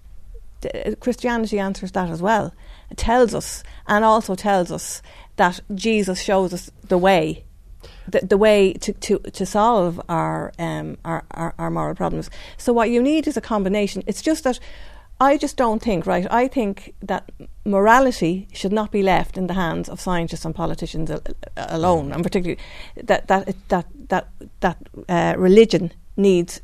[SPEAKER 5] th- Christianity answers that as well. It tells us, and also tells us that Jesus shows us the way, the, the way to, to, to solve our, um, our, our our moral problems. So what you need is a combination. It's just that I just don't think, right, I think that morality should not be left in the hands of scientists and politicians al- alone, and particularly that that that that that uh, religion needs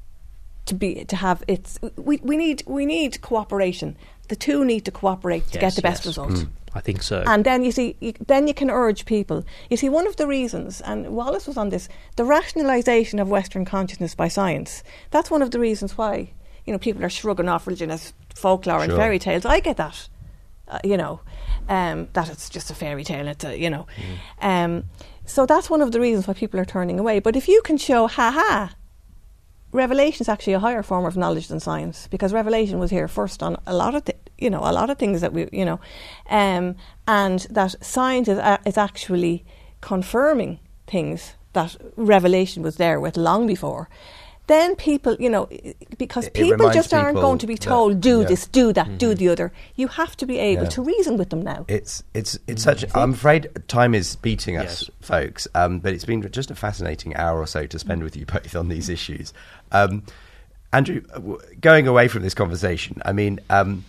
[SPEAKER 5] to be to have its. We we need we need cooperation. The two need to cooperate to
[SPEAKER 4] yes,
[SPEAKER 5] get the best
[SPEAKER 4] yes.
[SPEAKER 5] result.
[SPEAKER 4] Mm, I think so.
[SPEAKER 5] And then you see, you, then you can urge people. You see, one of the reasons, and Wallace was on this, the rationalisation of Western consciousness by science. That's one of the reasons why, you know, people are shrugging off religion as folklore
[SPEAKER 3] sure.
[SPEAKER 5] and fairy tales. I get that, uh, you know, um, that it's just a fairy tale. It's a, you know, mm. um, so that's one of the reasons why people are turning away. But if you can show, ha ha. Revelation is actually a higher form of knowledge than science, because revelation was here first on a lot of th- you know a lot of things that we you know um, and that science is, uh, is actually confirming things that revelation was there with long before. Then people, you know, because
[SPEAKER 3] it,
[SPEAKER 5] people
[SPEAKER 3] it
[SPEAKER 5] just aren't
[SPEAKER 3] people
[SPEAKER 5] going to be told
[SPEAKER 3] that,
[SPEAKER 5] do
[SPEAKER 3] yeah.
[SPEAKER 5] this, do that,
[SPEAKER 3] mm-hmm.
[SPEAKER 5] do the other. You have to be able
[SPEAKER 3] yeah.
[SPEAKER 5] to reason with them now.
[SPEAKER 3] It's it's it's such. I'm afraid time is beating us,
[SPEAKER 4] yes.
[SPEAKER 3] folks. Um, but it's been just a fascinating hour or so to spend with you both on these issues. Um, Andrew, going away from this conversation, I mean, um,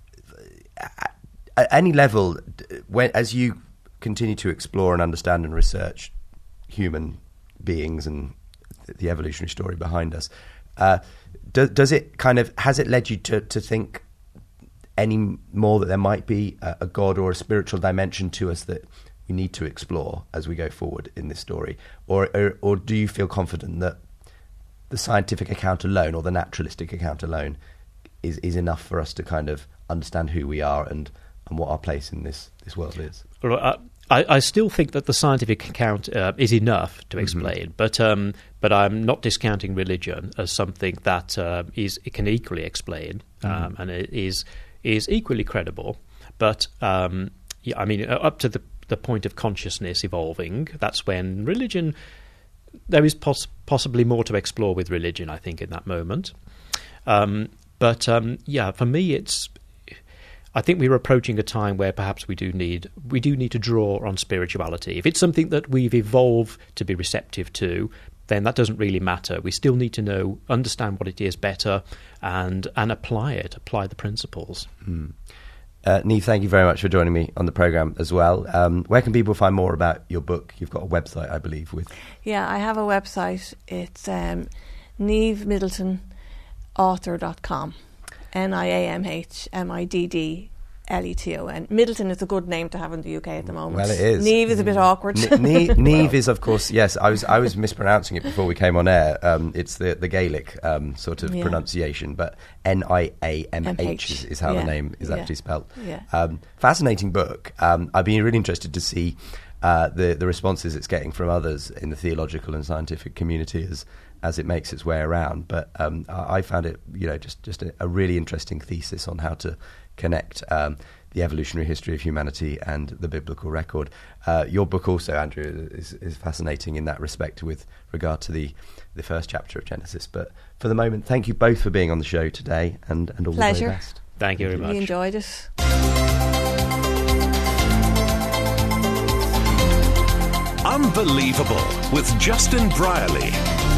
[SPEAKER 3] at, at any level, when as you continue to explore and understand and research human beings and the evolutionary story behind us, uh, do, does it kind of has it led you to, to think any more that there might be a, a God or a spiritual dimension to us that we need to explore as we go forward in this story, or or, or do you feel confident that the scientific account alone or the naturalistic account alone is, is enough for us to kind of understand who we are and, and what our place in this, this world is?
[SPEAKER 4] Well, uh, I, I still think that the scientific account uh, is enough to explain, mm-hmm. but um, but I'm not discounting religion as something that uh, is it can equally explain, mm-hmm. um, and it is is equally credible. But um, yeah, I mean, up to the the point of consciousness evolving, that's when religion. There is poss- possibly more to explore with religion, I think, in that moment. Um, but um, yeah, for me, it's. I think we're approaching a time where perhaps we do need we do need to draw on spirituality. If it's something that we've evolved to be receptive to, then that doesn't really matter. We still need to know, understand what it is better, and and apply it, apply the principles.
[SPEAKER 3] Mm. Uh, Niamh, thank you very much for joining me on the programme as well. Um, where can people find more about your book? You've got a website, I believe, with...
[SPEAKER 5] Yeah, I have a website. It's um, niamh middleton author dot com. N I A M H M I D D L E T O N. Middleton is a good name to have in the U K at the moment.
[SPEAKER 3] Well, it is.
[SPEAKER 5] Niamh is a bit awkward.
[SPEAKER 3] N- Niamh, Niamh is, of course, yes. I was I was mispronouncing it before we came on air. Um, it's the the Gaelic um, sort of
[SPEAKER 5] Yeah.
[SPEAKER 3] pronunciation, but N I A M H is, is how
[SPEAKER 5] Yeah.
[SPEAKER 3] the name is
[SPEAKER 5] Yeah.
[SPEAKER 3] actually spelled.
[SPEAKER 5] Yeah.
[SPEAKER 3] Um, fascinating book. Um, I've been really interested to see uh, the the responses it's getting from others in the theological and scientific community as as it makes its way around. But um, I, I found it, you know, just just a, a really interesting thesis on how to connect um, the evolutionary history of humanity and the biblical record. Uh, your book also, Andrew, is, is fascinating in that respect with regard to the, the first chapter of Genesis. But for the moment, thank you both for being on the show today, and, and all
[SPEAKER 5] Pleasure.
[SPEAKER 3] the very best.
[SPEAKER 4] Thank you very much.
[SPEAKER 5] We enjoyed it.
[SPEAKER 12] Unbelievable with Justin Brierley.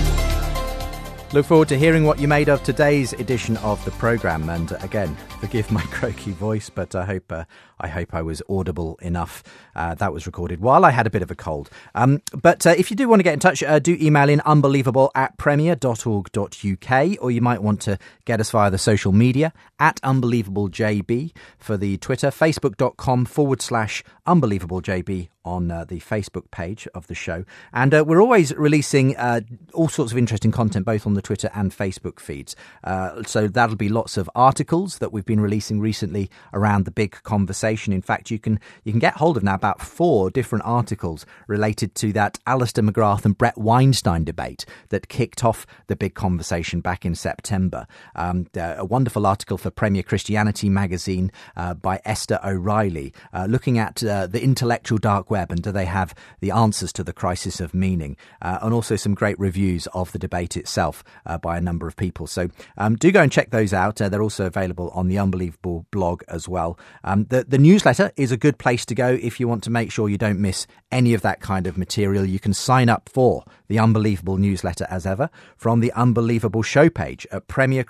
[SPEAKER 1] Look forward to hearing what you made of today's edition of the programme. And uh, again, forgive my croaky voice, but I hope uh, I hope I was audible enough. Uh, that was recorded while I had a bit of a cold. Um, but uh, if you do want to get in touch, uh, do email in unbelievable at premier dot org dot U K, or you might want to get us via the social media at unbelievablejb for the Twitter, facebook.com forward slash unbelievablejb on uh, the Facebook page of the show. And uh, we're always releasing uh, all sorts of interesting content, both on the Twitter and Facebook feeds. Uh, so that'll be lots of articles that we've been releasing recently around the big conversation. In fact, you can you can get hold of now about four different articles related to that Alistair McGrath and Brett Weinstein debate that kicked off the big conversation back in September. Um, a wonderful article for Premier Christianity magazine uh, by Esther O'Reilly, uh, looking at uh, the intellectual dark web and do they have the answers to the crisis of meaning, uh, and also some great reviews of the debate itself uh, by a number of people. So um, do go and check those out. Uh, they're also available on the Unbelievable blog as well. Um, the, the newsletter is a good place to go if you want to make sure you don't miss any of that kind of material. You can sign up for the Unbelievable newsletter as ever from the Unbelievable show page at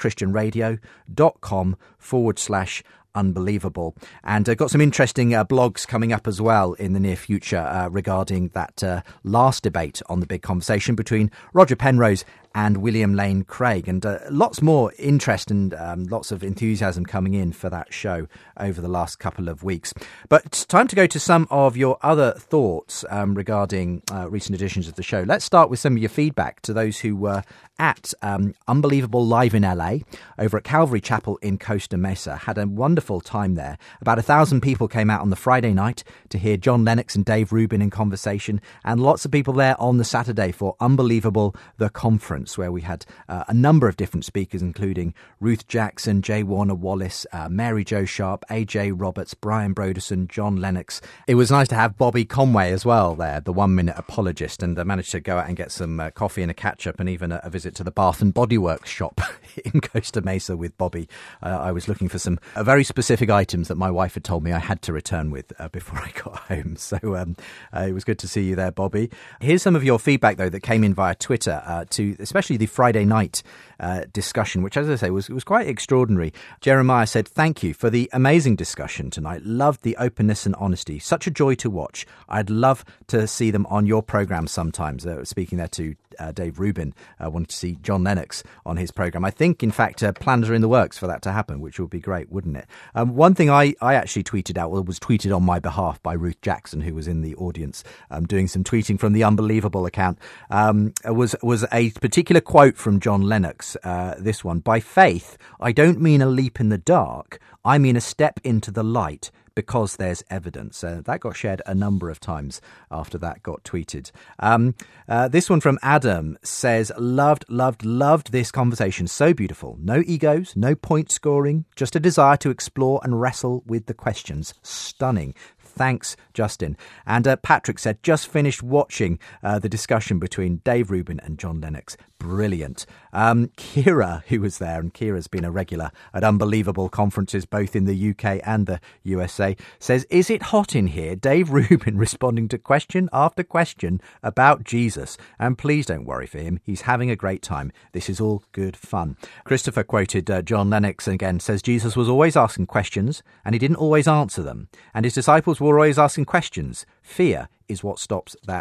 [SPEAKER 1] premierchristianradio.com forward slash Unbelievable. And uh, got some interesting uh, blogs coming up as well in the near future uh, regarding that uh, last debate on the big conversation between Roger Penrose and William Lane Craig, and uh, lots more interest and um, lots of enthusiasm coming in for that show over the last couple of weeks. But it's time to go to some of your other thoughts um, regarding uh, recent editions of the show. Let's start with some of your feedback to those who were at um, Unbelievable Live in L A over at Calvary Chapel in Costa Mesa. Had a wonderful time there. About a thousand people came out on the Friday night to hear John Lennox and Dave Rubin in conversation, and lots of people there on the Saturday for Unbelievable the Conference, where we had uh, a number of different speakers, including Ruth Jackson, J. Warner Wallace, uh, Mary Jo Sharp, A J Roberts, Brian Broderson, John Lennox. It was nice to have Bobby Conway as well there, the one-minute apologist, and I managed to go out and get some uh, coffee and a catch-up and even a, a visit to the Bath and Body Works shop in Costa Mesa with Bobby. Uh, I was looking for some uh, very specific items that my wife had told me I had to return with uh, before I got home. So um, uh, it was good to see you there, Bobby. Here's some of your feedback, though, that came in via Twitter uh, to especially the Friday night uh, discussion, which, as I say, was, was quite extraordinary. Jeremiah said, "Thank you for the amazing discussion tonight. Loved the openness and honesty. Such a joy to watch. I'd love to see them on your programme sometimes." Uh, speaking there to uh, Dave Rubin, uh, wanted to see John Lennox on his programme. I think, in fact, uh, plans are in the works for that to happen, which would be great, wouldn't it? Um, one thing I, I actually tweeted out, well, was tweeted on my behalf by Ruth Jackson, who was in the audience um, doing some tweeting from the Unbelievable account, um, was, was a particular quote from John Lennox. Uh, this one: "By faith, I don't mean a leap in the dark. I mean a step into the light, because there's evidence." Uh, that got shared a number of times after that got tweeted. Um, uh, this one from Adam says, "Loved, loved, loved this conversation. So beautiful. No egos, no point scoring, just a desire to explore and wrestle with the questions. Stunning. Thanks, Justin." And uh, Patrick said, "Just finished watching uh, the discussion between Dave Rubin and John Lennox. Brilliant." Um, Kira, who was there, and Kira's been a regular at Unbelievable conferences both in the U K and the U S A, says, "Is it hot in here? Dave Rubin responding to question after question about Jesus. And please don't worry for him. He's having a great time. This is all good fun." Christopher quoted uh, John Lennox again, says, "Jesus was always asking questions and he didn't always answer them. And his disciples were always asking questions. Fear is what stops that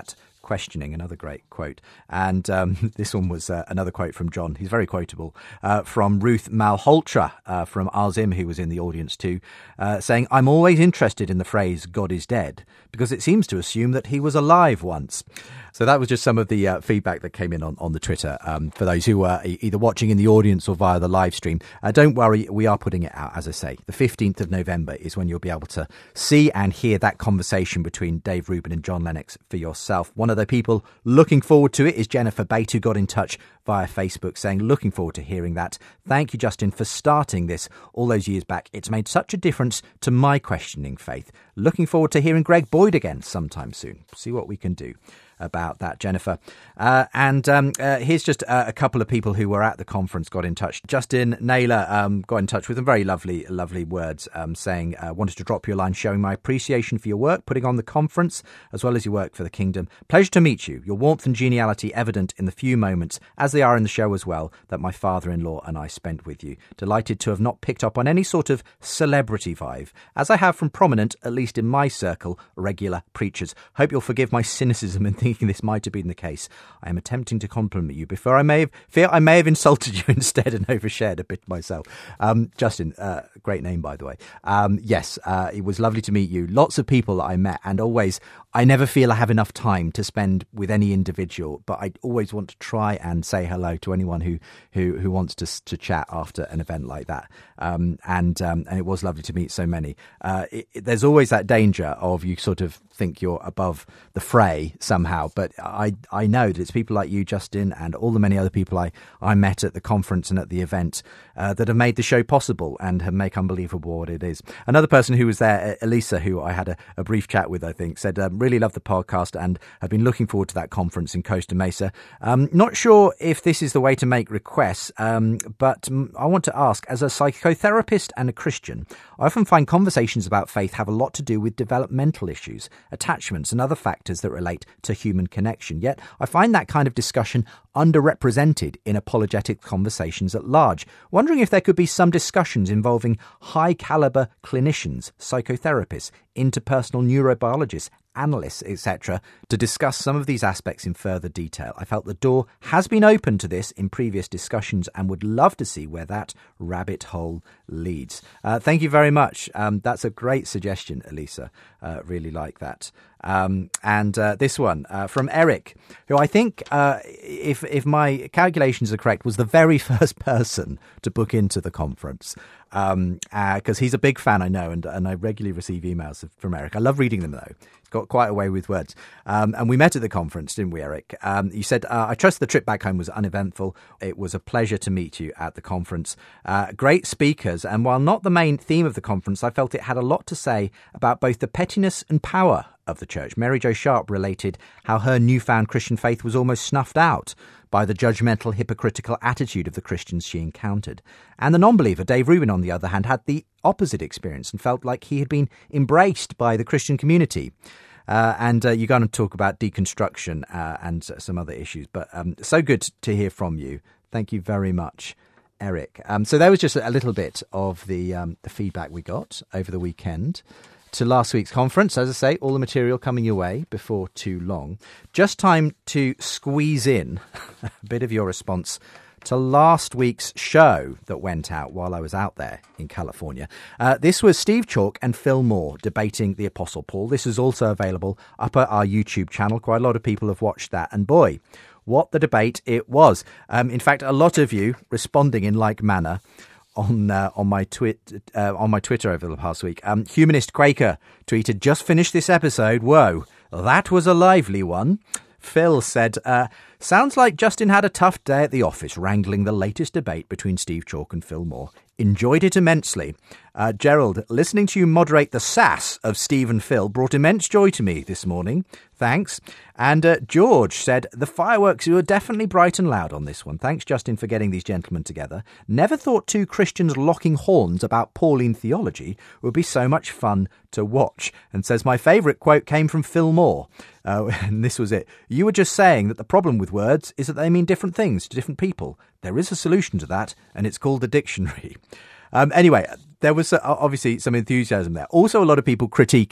[SPEAKER 1] questioning, another great quote. And um, this one was uh, another quote from John. He's very quotable. Uh, from Ruth Malholtra uh, from Arzim, who was in the audience too, uh, saying, I'm always interested in the phrase God is dead because it seems to assume that he was alive once. So that was just some of the uh, feedback that came in on, on the Twitter. Um, for those who are either watching in the audience or via the live stream, uh, don't worry, we are putting it out, as I say. The fifteenth of November is when you'll be able to see and hear that conversation between Dave Rubin and John Lennox for yourself. One of the people looking forward to it is Jennifer Bate, who got in touch via Facebook saying, looking forward to hearing that. Thank you, Justin, for starting this all those years back. It's made such a difference to my questioning faith. Looking forward to hearing Greg Boyd again sometime soon. See what we can do about that, Jennifer. Uh, and um, uh, here's just uh, a couple of people who were at the conference got in touch. Justin Naylor um, got in touch with some very lovely, lovely words um, saying, uh, wanted to drop you a line showing my appreciation for your work, putting on the conference, as well as your work for the kingdom. Pleasure to meet you. Your warmth and geniality evident in the few moments, as they are in the show as well, that my father-in-law and I spent with you. Delighted to have not picked up on any sort of celebrity vibe, as I have from prominent, at least in my circle, regular preachers. Hope you'll forgive my cynicism in thinking this might have been the case. I am attempting to compliment you before I may have fear I may have insulted you instead and overshared a bit myself. Um, Justin, uh, great name, by the way. Um, yes, uh, it was lovely to meet you. Lots of people that I met, and always, I never feel I have enough time to spend with any individual, but I always want to try and say hello to anyone who who, who wants to to chat after an event like that. Um, and um, and it was lovely to meet so many. Uh, it, it, there's always that danger of you sort of think you're above the fray somehow, but I I know that it's people like you, Justin, and all the many other people I, I met at the conference and at the event uh, that have made the show possible and have made unbelievable what it is. Another person who was there, Elisa, who I had a, a brief chat with, I think, said, um, really love the podcast and have been looking forward to that conference in Costa Mesa. Um, not sure if this is the way to make requests, um, but I want to ask, as a psychotherapist and a Christian, I often find conversations about faith have a lot to do with developmental issues, attachments and other factors that relate to human connection. Yet I find that kind of discussion underrepresented in apologetic conversations at large. Wondering if there could be some discussions involving high caliber clinicians, psychotherapists, interpersonal neurobiologists, analysts, et cetera, to discuss some of these aspects in further detail. I felt the door has been open to this in previous discussions and would love to see where that rabbit hole leads. Uh, thank you very much. Um, that's a great suggestion, Elisa. Uh, really like that. Um, and uh, this one uh, from Eric, who I think, uh, if if my calculations are correct, was the very first person to book into the conference. Um, uh, 'cause he's a big fan, I know, and, and I regularly receive emails from Eric. I love reading them, though. He's got quite a way with words. Um, and we met at the conference, didn't we, Eric? Um, you said, uh, I trust the trip back home was uneventful. It was a pleasure to meet you at the conference. Uh, great speakers. And while not the main theme of the conference, I felt it had a lot to say about both the pettiness and power of the church. Mary Jo Sharp related how her newfound Christian faith was almost snuffed out by the judgmental, hypocritical attitude of the Christians she encountered. And the non-believer, Dave Rubin, on the other hand, had the opposite experience and felt like he had been embraced by the Christian community. Uh, and uh, you're going to talk about deconstruction uh, and some other issues. But um, so good to hear from you. Thank you very much, Eric. Um, so there was just a little bit of the, um, the feedback we got over the weekend to last week's conference. As I say, all the material coming your way before too long. Just time to squeeze in a bit of your response to last week's show that went out while I was out there in California. Uh, this was Steve Chalke and Phil Moore debating the Apostle Paul. This is also available up at our YouTube channel. Quite a lot of people have watched that, and boy, what the debate it was. Um, in fact, a lot of you responding in like manner on uh, on my twit uh, on my Twitter over the past week. Um, Humanist Quaker tweeted, "Just finished this episode. Whoa, that was a lively one." Phil said, uh, "Sounds like Justin had a tough day at the office wrangling the latest debate between Steve Chalke and Phil Moore. Enjoyed it immensely. Uh, Gerald, listening to you moderate the sass of Steve and Phil brought immense joy to me this morning. Thanks." And uh, George said, "The fireworks were definitely bright and loud on this one. Thanks, Justin, for getting these gentlemen together. Never thought two Christians locking horns about Pauline theology would be so much fun to watch." And says, "My favourite quote came from Phil Moore." Uh, and this was it. "You were just saying that the problem with words is that they mean different things to different people. There is a solution to that, and it's called the dictionary." Um, anyway, there was uh, obviously some enthusiasm there. Also, a lot of people critiquing the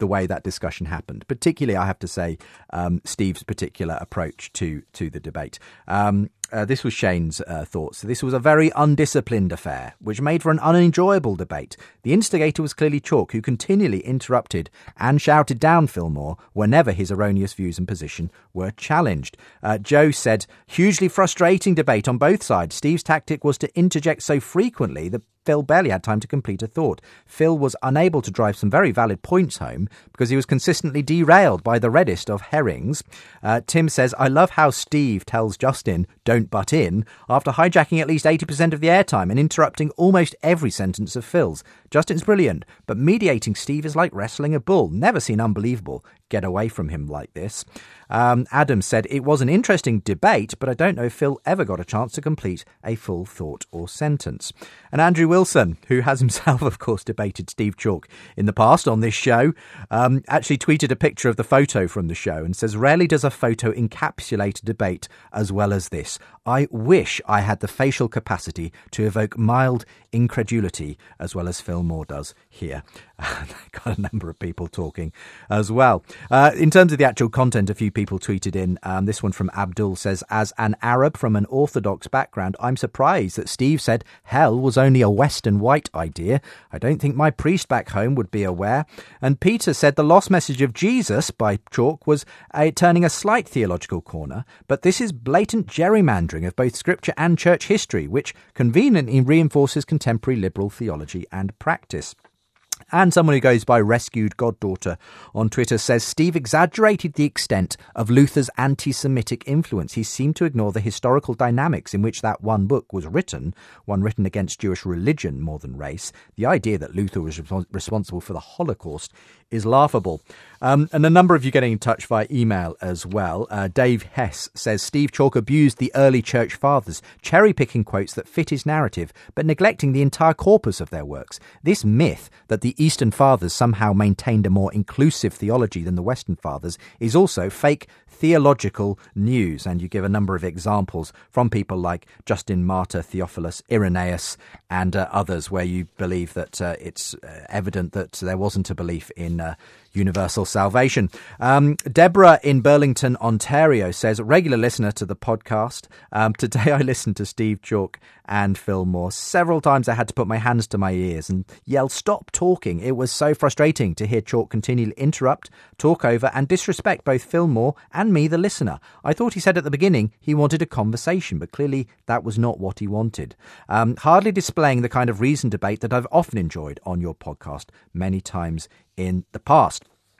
[SPEAKER 1] the way that discussion happened. Particularly, I have to say, um, Steve's particular approach to, to the debate. Um, Uh, this was Shane's uh, thoughts. This was a very undisciplined affair, which made for an unenjoyable debate. The instigator was clearly Chalk, who continually interrupted and shouted down Fillmore whenever his erroneous views and position were challenged. Uh, Joe said, hugely frustrating debate on both sides. Steve's tactic was to interject so frequently that Phil barely had time to complete a thought. Phil was unable to drive some very valid points home because he was consistently derailed by the reddest of herrings. Uh, Tim says, I love how Steve tells Justin, don't butt in, after hijacking at least eighty percent of the airtime and interrupting almost every sentence of Phil's. Justin's brilliant, but mediating Steve is like wrestling a bull. Never seen Unbelievable get away from him like this. Um, Adam said, it was an interesting debate, but I don't know if Phil ever got a chance to complete a full thought or sentence. And Andrew Wilson, who has himself, of course, debated Steve Chalk in the past on this show, um, actually tweeted a picture of the photo from the show and says, rarely does a photo encapsulate a debate as well as this. I wish I had the facial capacity to evoke mild incredulity as well as Phil Moore does here. Got a number of people talking as well. Uh, in terms of the actual content, a few people tweeted in. Um, this one from Abdul says, as an Arab from an Orthodox background, I'm surprised that Steve said hell was only a Western white idea. I don't think my priest back home would be aware. And Peter said the lost message of Jesus by Chalk was uh, turning a slight theological corner, but this is blatant gerrymandering of both scripture and church history, which conveniently reinforces contemporary liberal theology and practice. And someone who goes by Rescued Goddaughter on Twitter says Steve exaggerated the extent of Luther's anti-Semitic influence. He seemed to ignore the historical dynamics in which that one book was written, one written against Jewish religion more than race. The idea that Luther was re- responsible for the Holocaust is laughable. Um, and a number of you getting in touch via email as well. Uh, Dave Hess says Steve Chalk abused the early church fathers, cherry-picking quotes that fit his narrative, but neglecting the entire corpus of their works. This myth that the Eastern fathers somehow maintained a more inclusive theology than the Western fathers is also fake theological news. And you give a number of examples from people like Justin Martyr, Theophilus, Irenaeus, and uh, others, where you believe that uh, it's uh, evident that there wasn't a belief in uh, universal salvation. Um, Deborah in Burlington, Ontario says, regular listener to the podcast. Um, today I listened to Steve Chalk and Phil Moore. Several times I had to put my hands to my ears and yell, stop talking. It was so frustrating to hear Chalk continually interrupt, talk over and disrespect both Phil Moore and me, the listener. I thought he said at the beginning he wanted a conversation, but clearly that was not what he wanted. Um, hardly displaying the kind of reasoned debate that I've often enjoyed on your podcast many times in the past.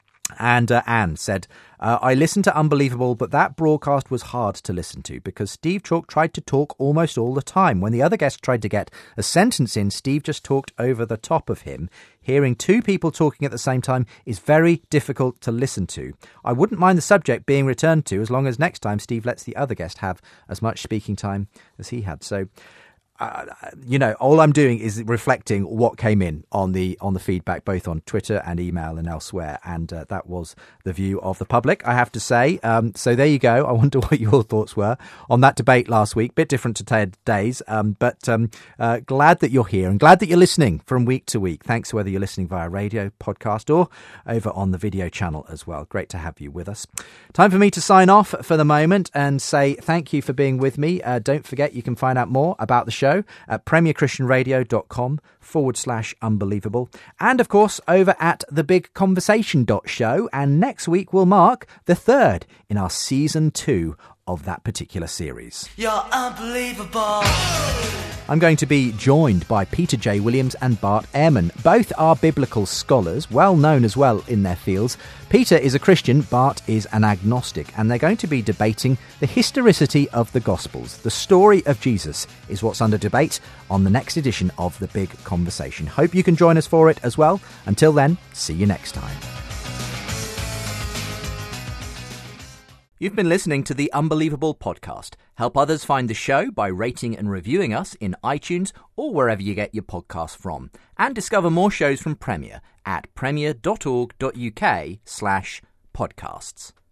[SPEAKER 1] And uh, Anne said, uh, I listened to Unbelievable, but that broadcast was hard to listen to because Steve Chalk tried to talk almost all the time. When the other guest tried to get a sentence in, Steve just talked over the top of him. Hearing two people talking at the same time is very difficult to listen to. I wouldn't mind the subject being returned to as long as next time Steve lets the other guest have as much speaking time as he had. So, Uh, you know, all I'm doing is reflecting what came in on the on the feedback, both on Twitter and email and elsewhere. And uh, that was the view of the public, I have to say. Um, so there you go. I wonder what your thoughts were on that debate last week. Bit different to today's, um, but um, uh, glad that you're here and glad that you're listening from week to week. Thanks whether you're listening via radio, podcast or over on the video channel as well. Great to have you with us. Time for me to sign off for the moment and say thank you for being with me. Uh, don't forget you can find out more about the show at premierchristianradio.com forward slash unbelievable. And of course, over at thebigconversation.show. And next week will mark the third in our season two of that particular series.
[SPEAKER 2] You're unbelievable.
[SPEAKER 1] I'm going to be joined by Peter J. Williams and Bart Ehrman. Both are biblical scholars, well known as well in their fields. Peter is a Christian, Bart is an agnostic, and they're going to be debating the historicity of the Gospels. The story of Jesus is what's under debate on the next edition of The Big Conversation. Hope you can join us for it as well. Until then, see you next time. You've been listening to the Unbelievable podcast. Help others find the show by rating and reviewing us in iTunes or wherever you get your podcasts from. And discover more shows from Premier at premier.org.uk slash podcasts.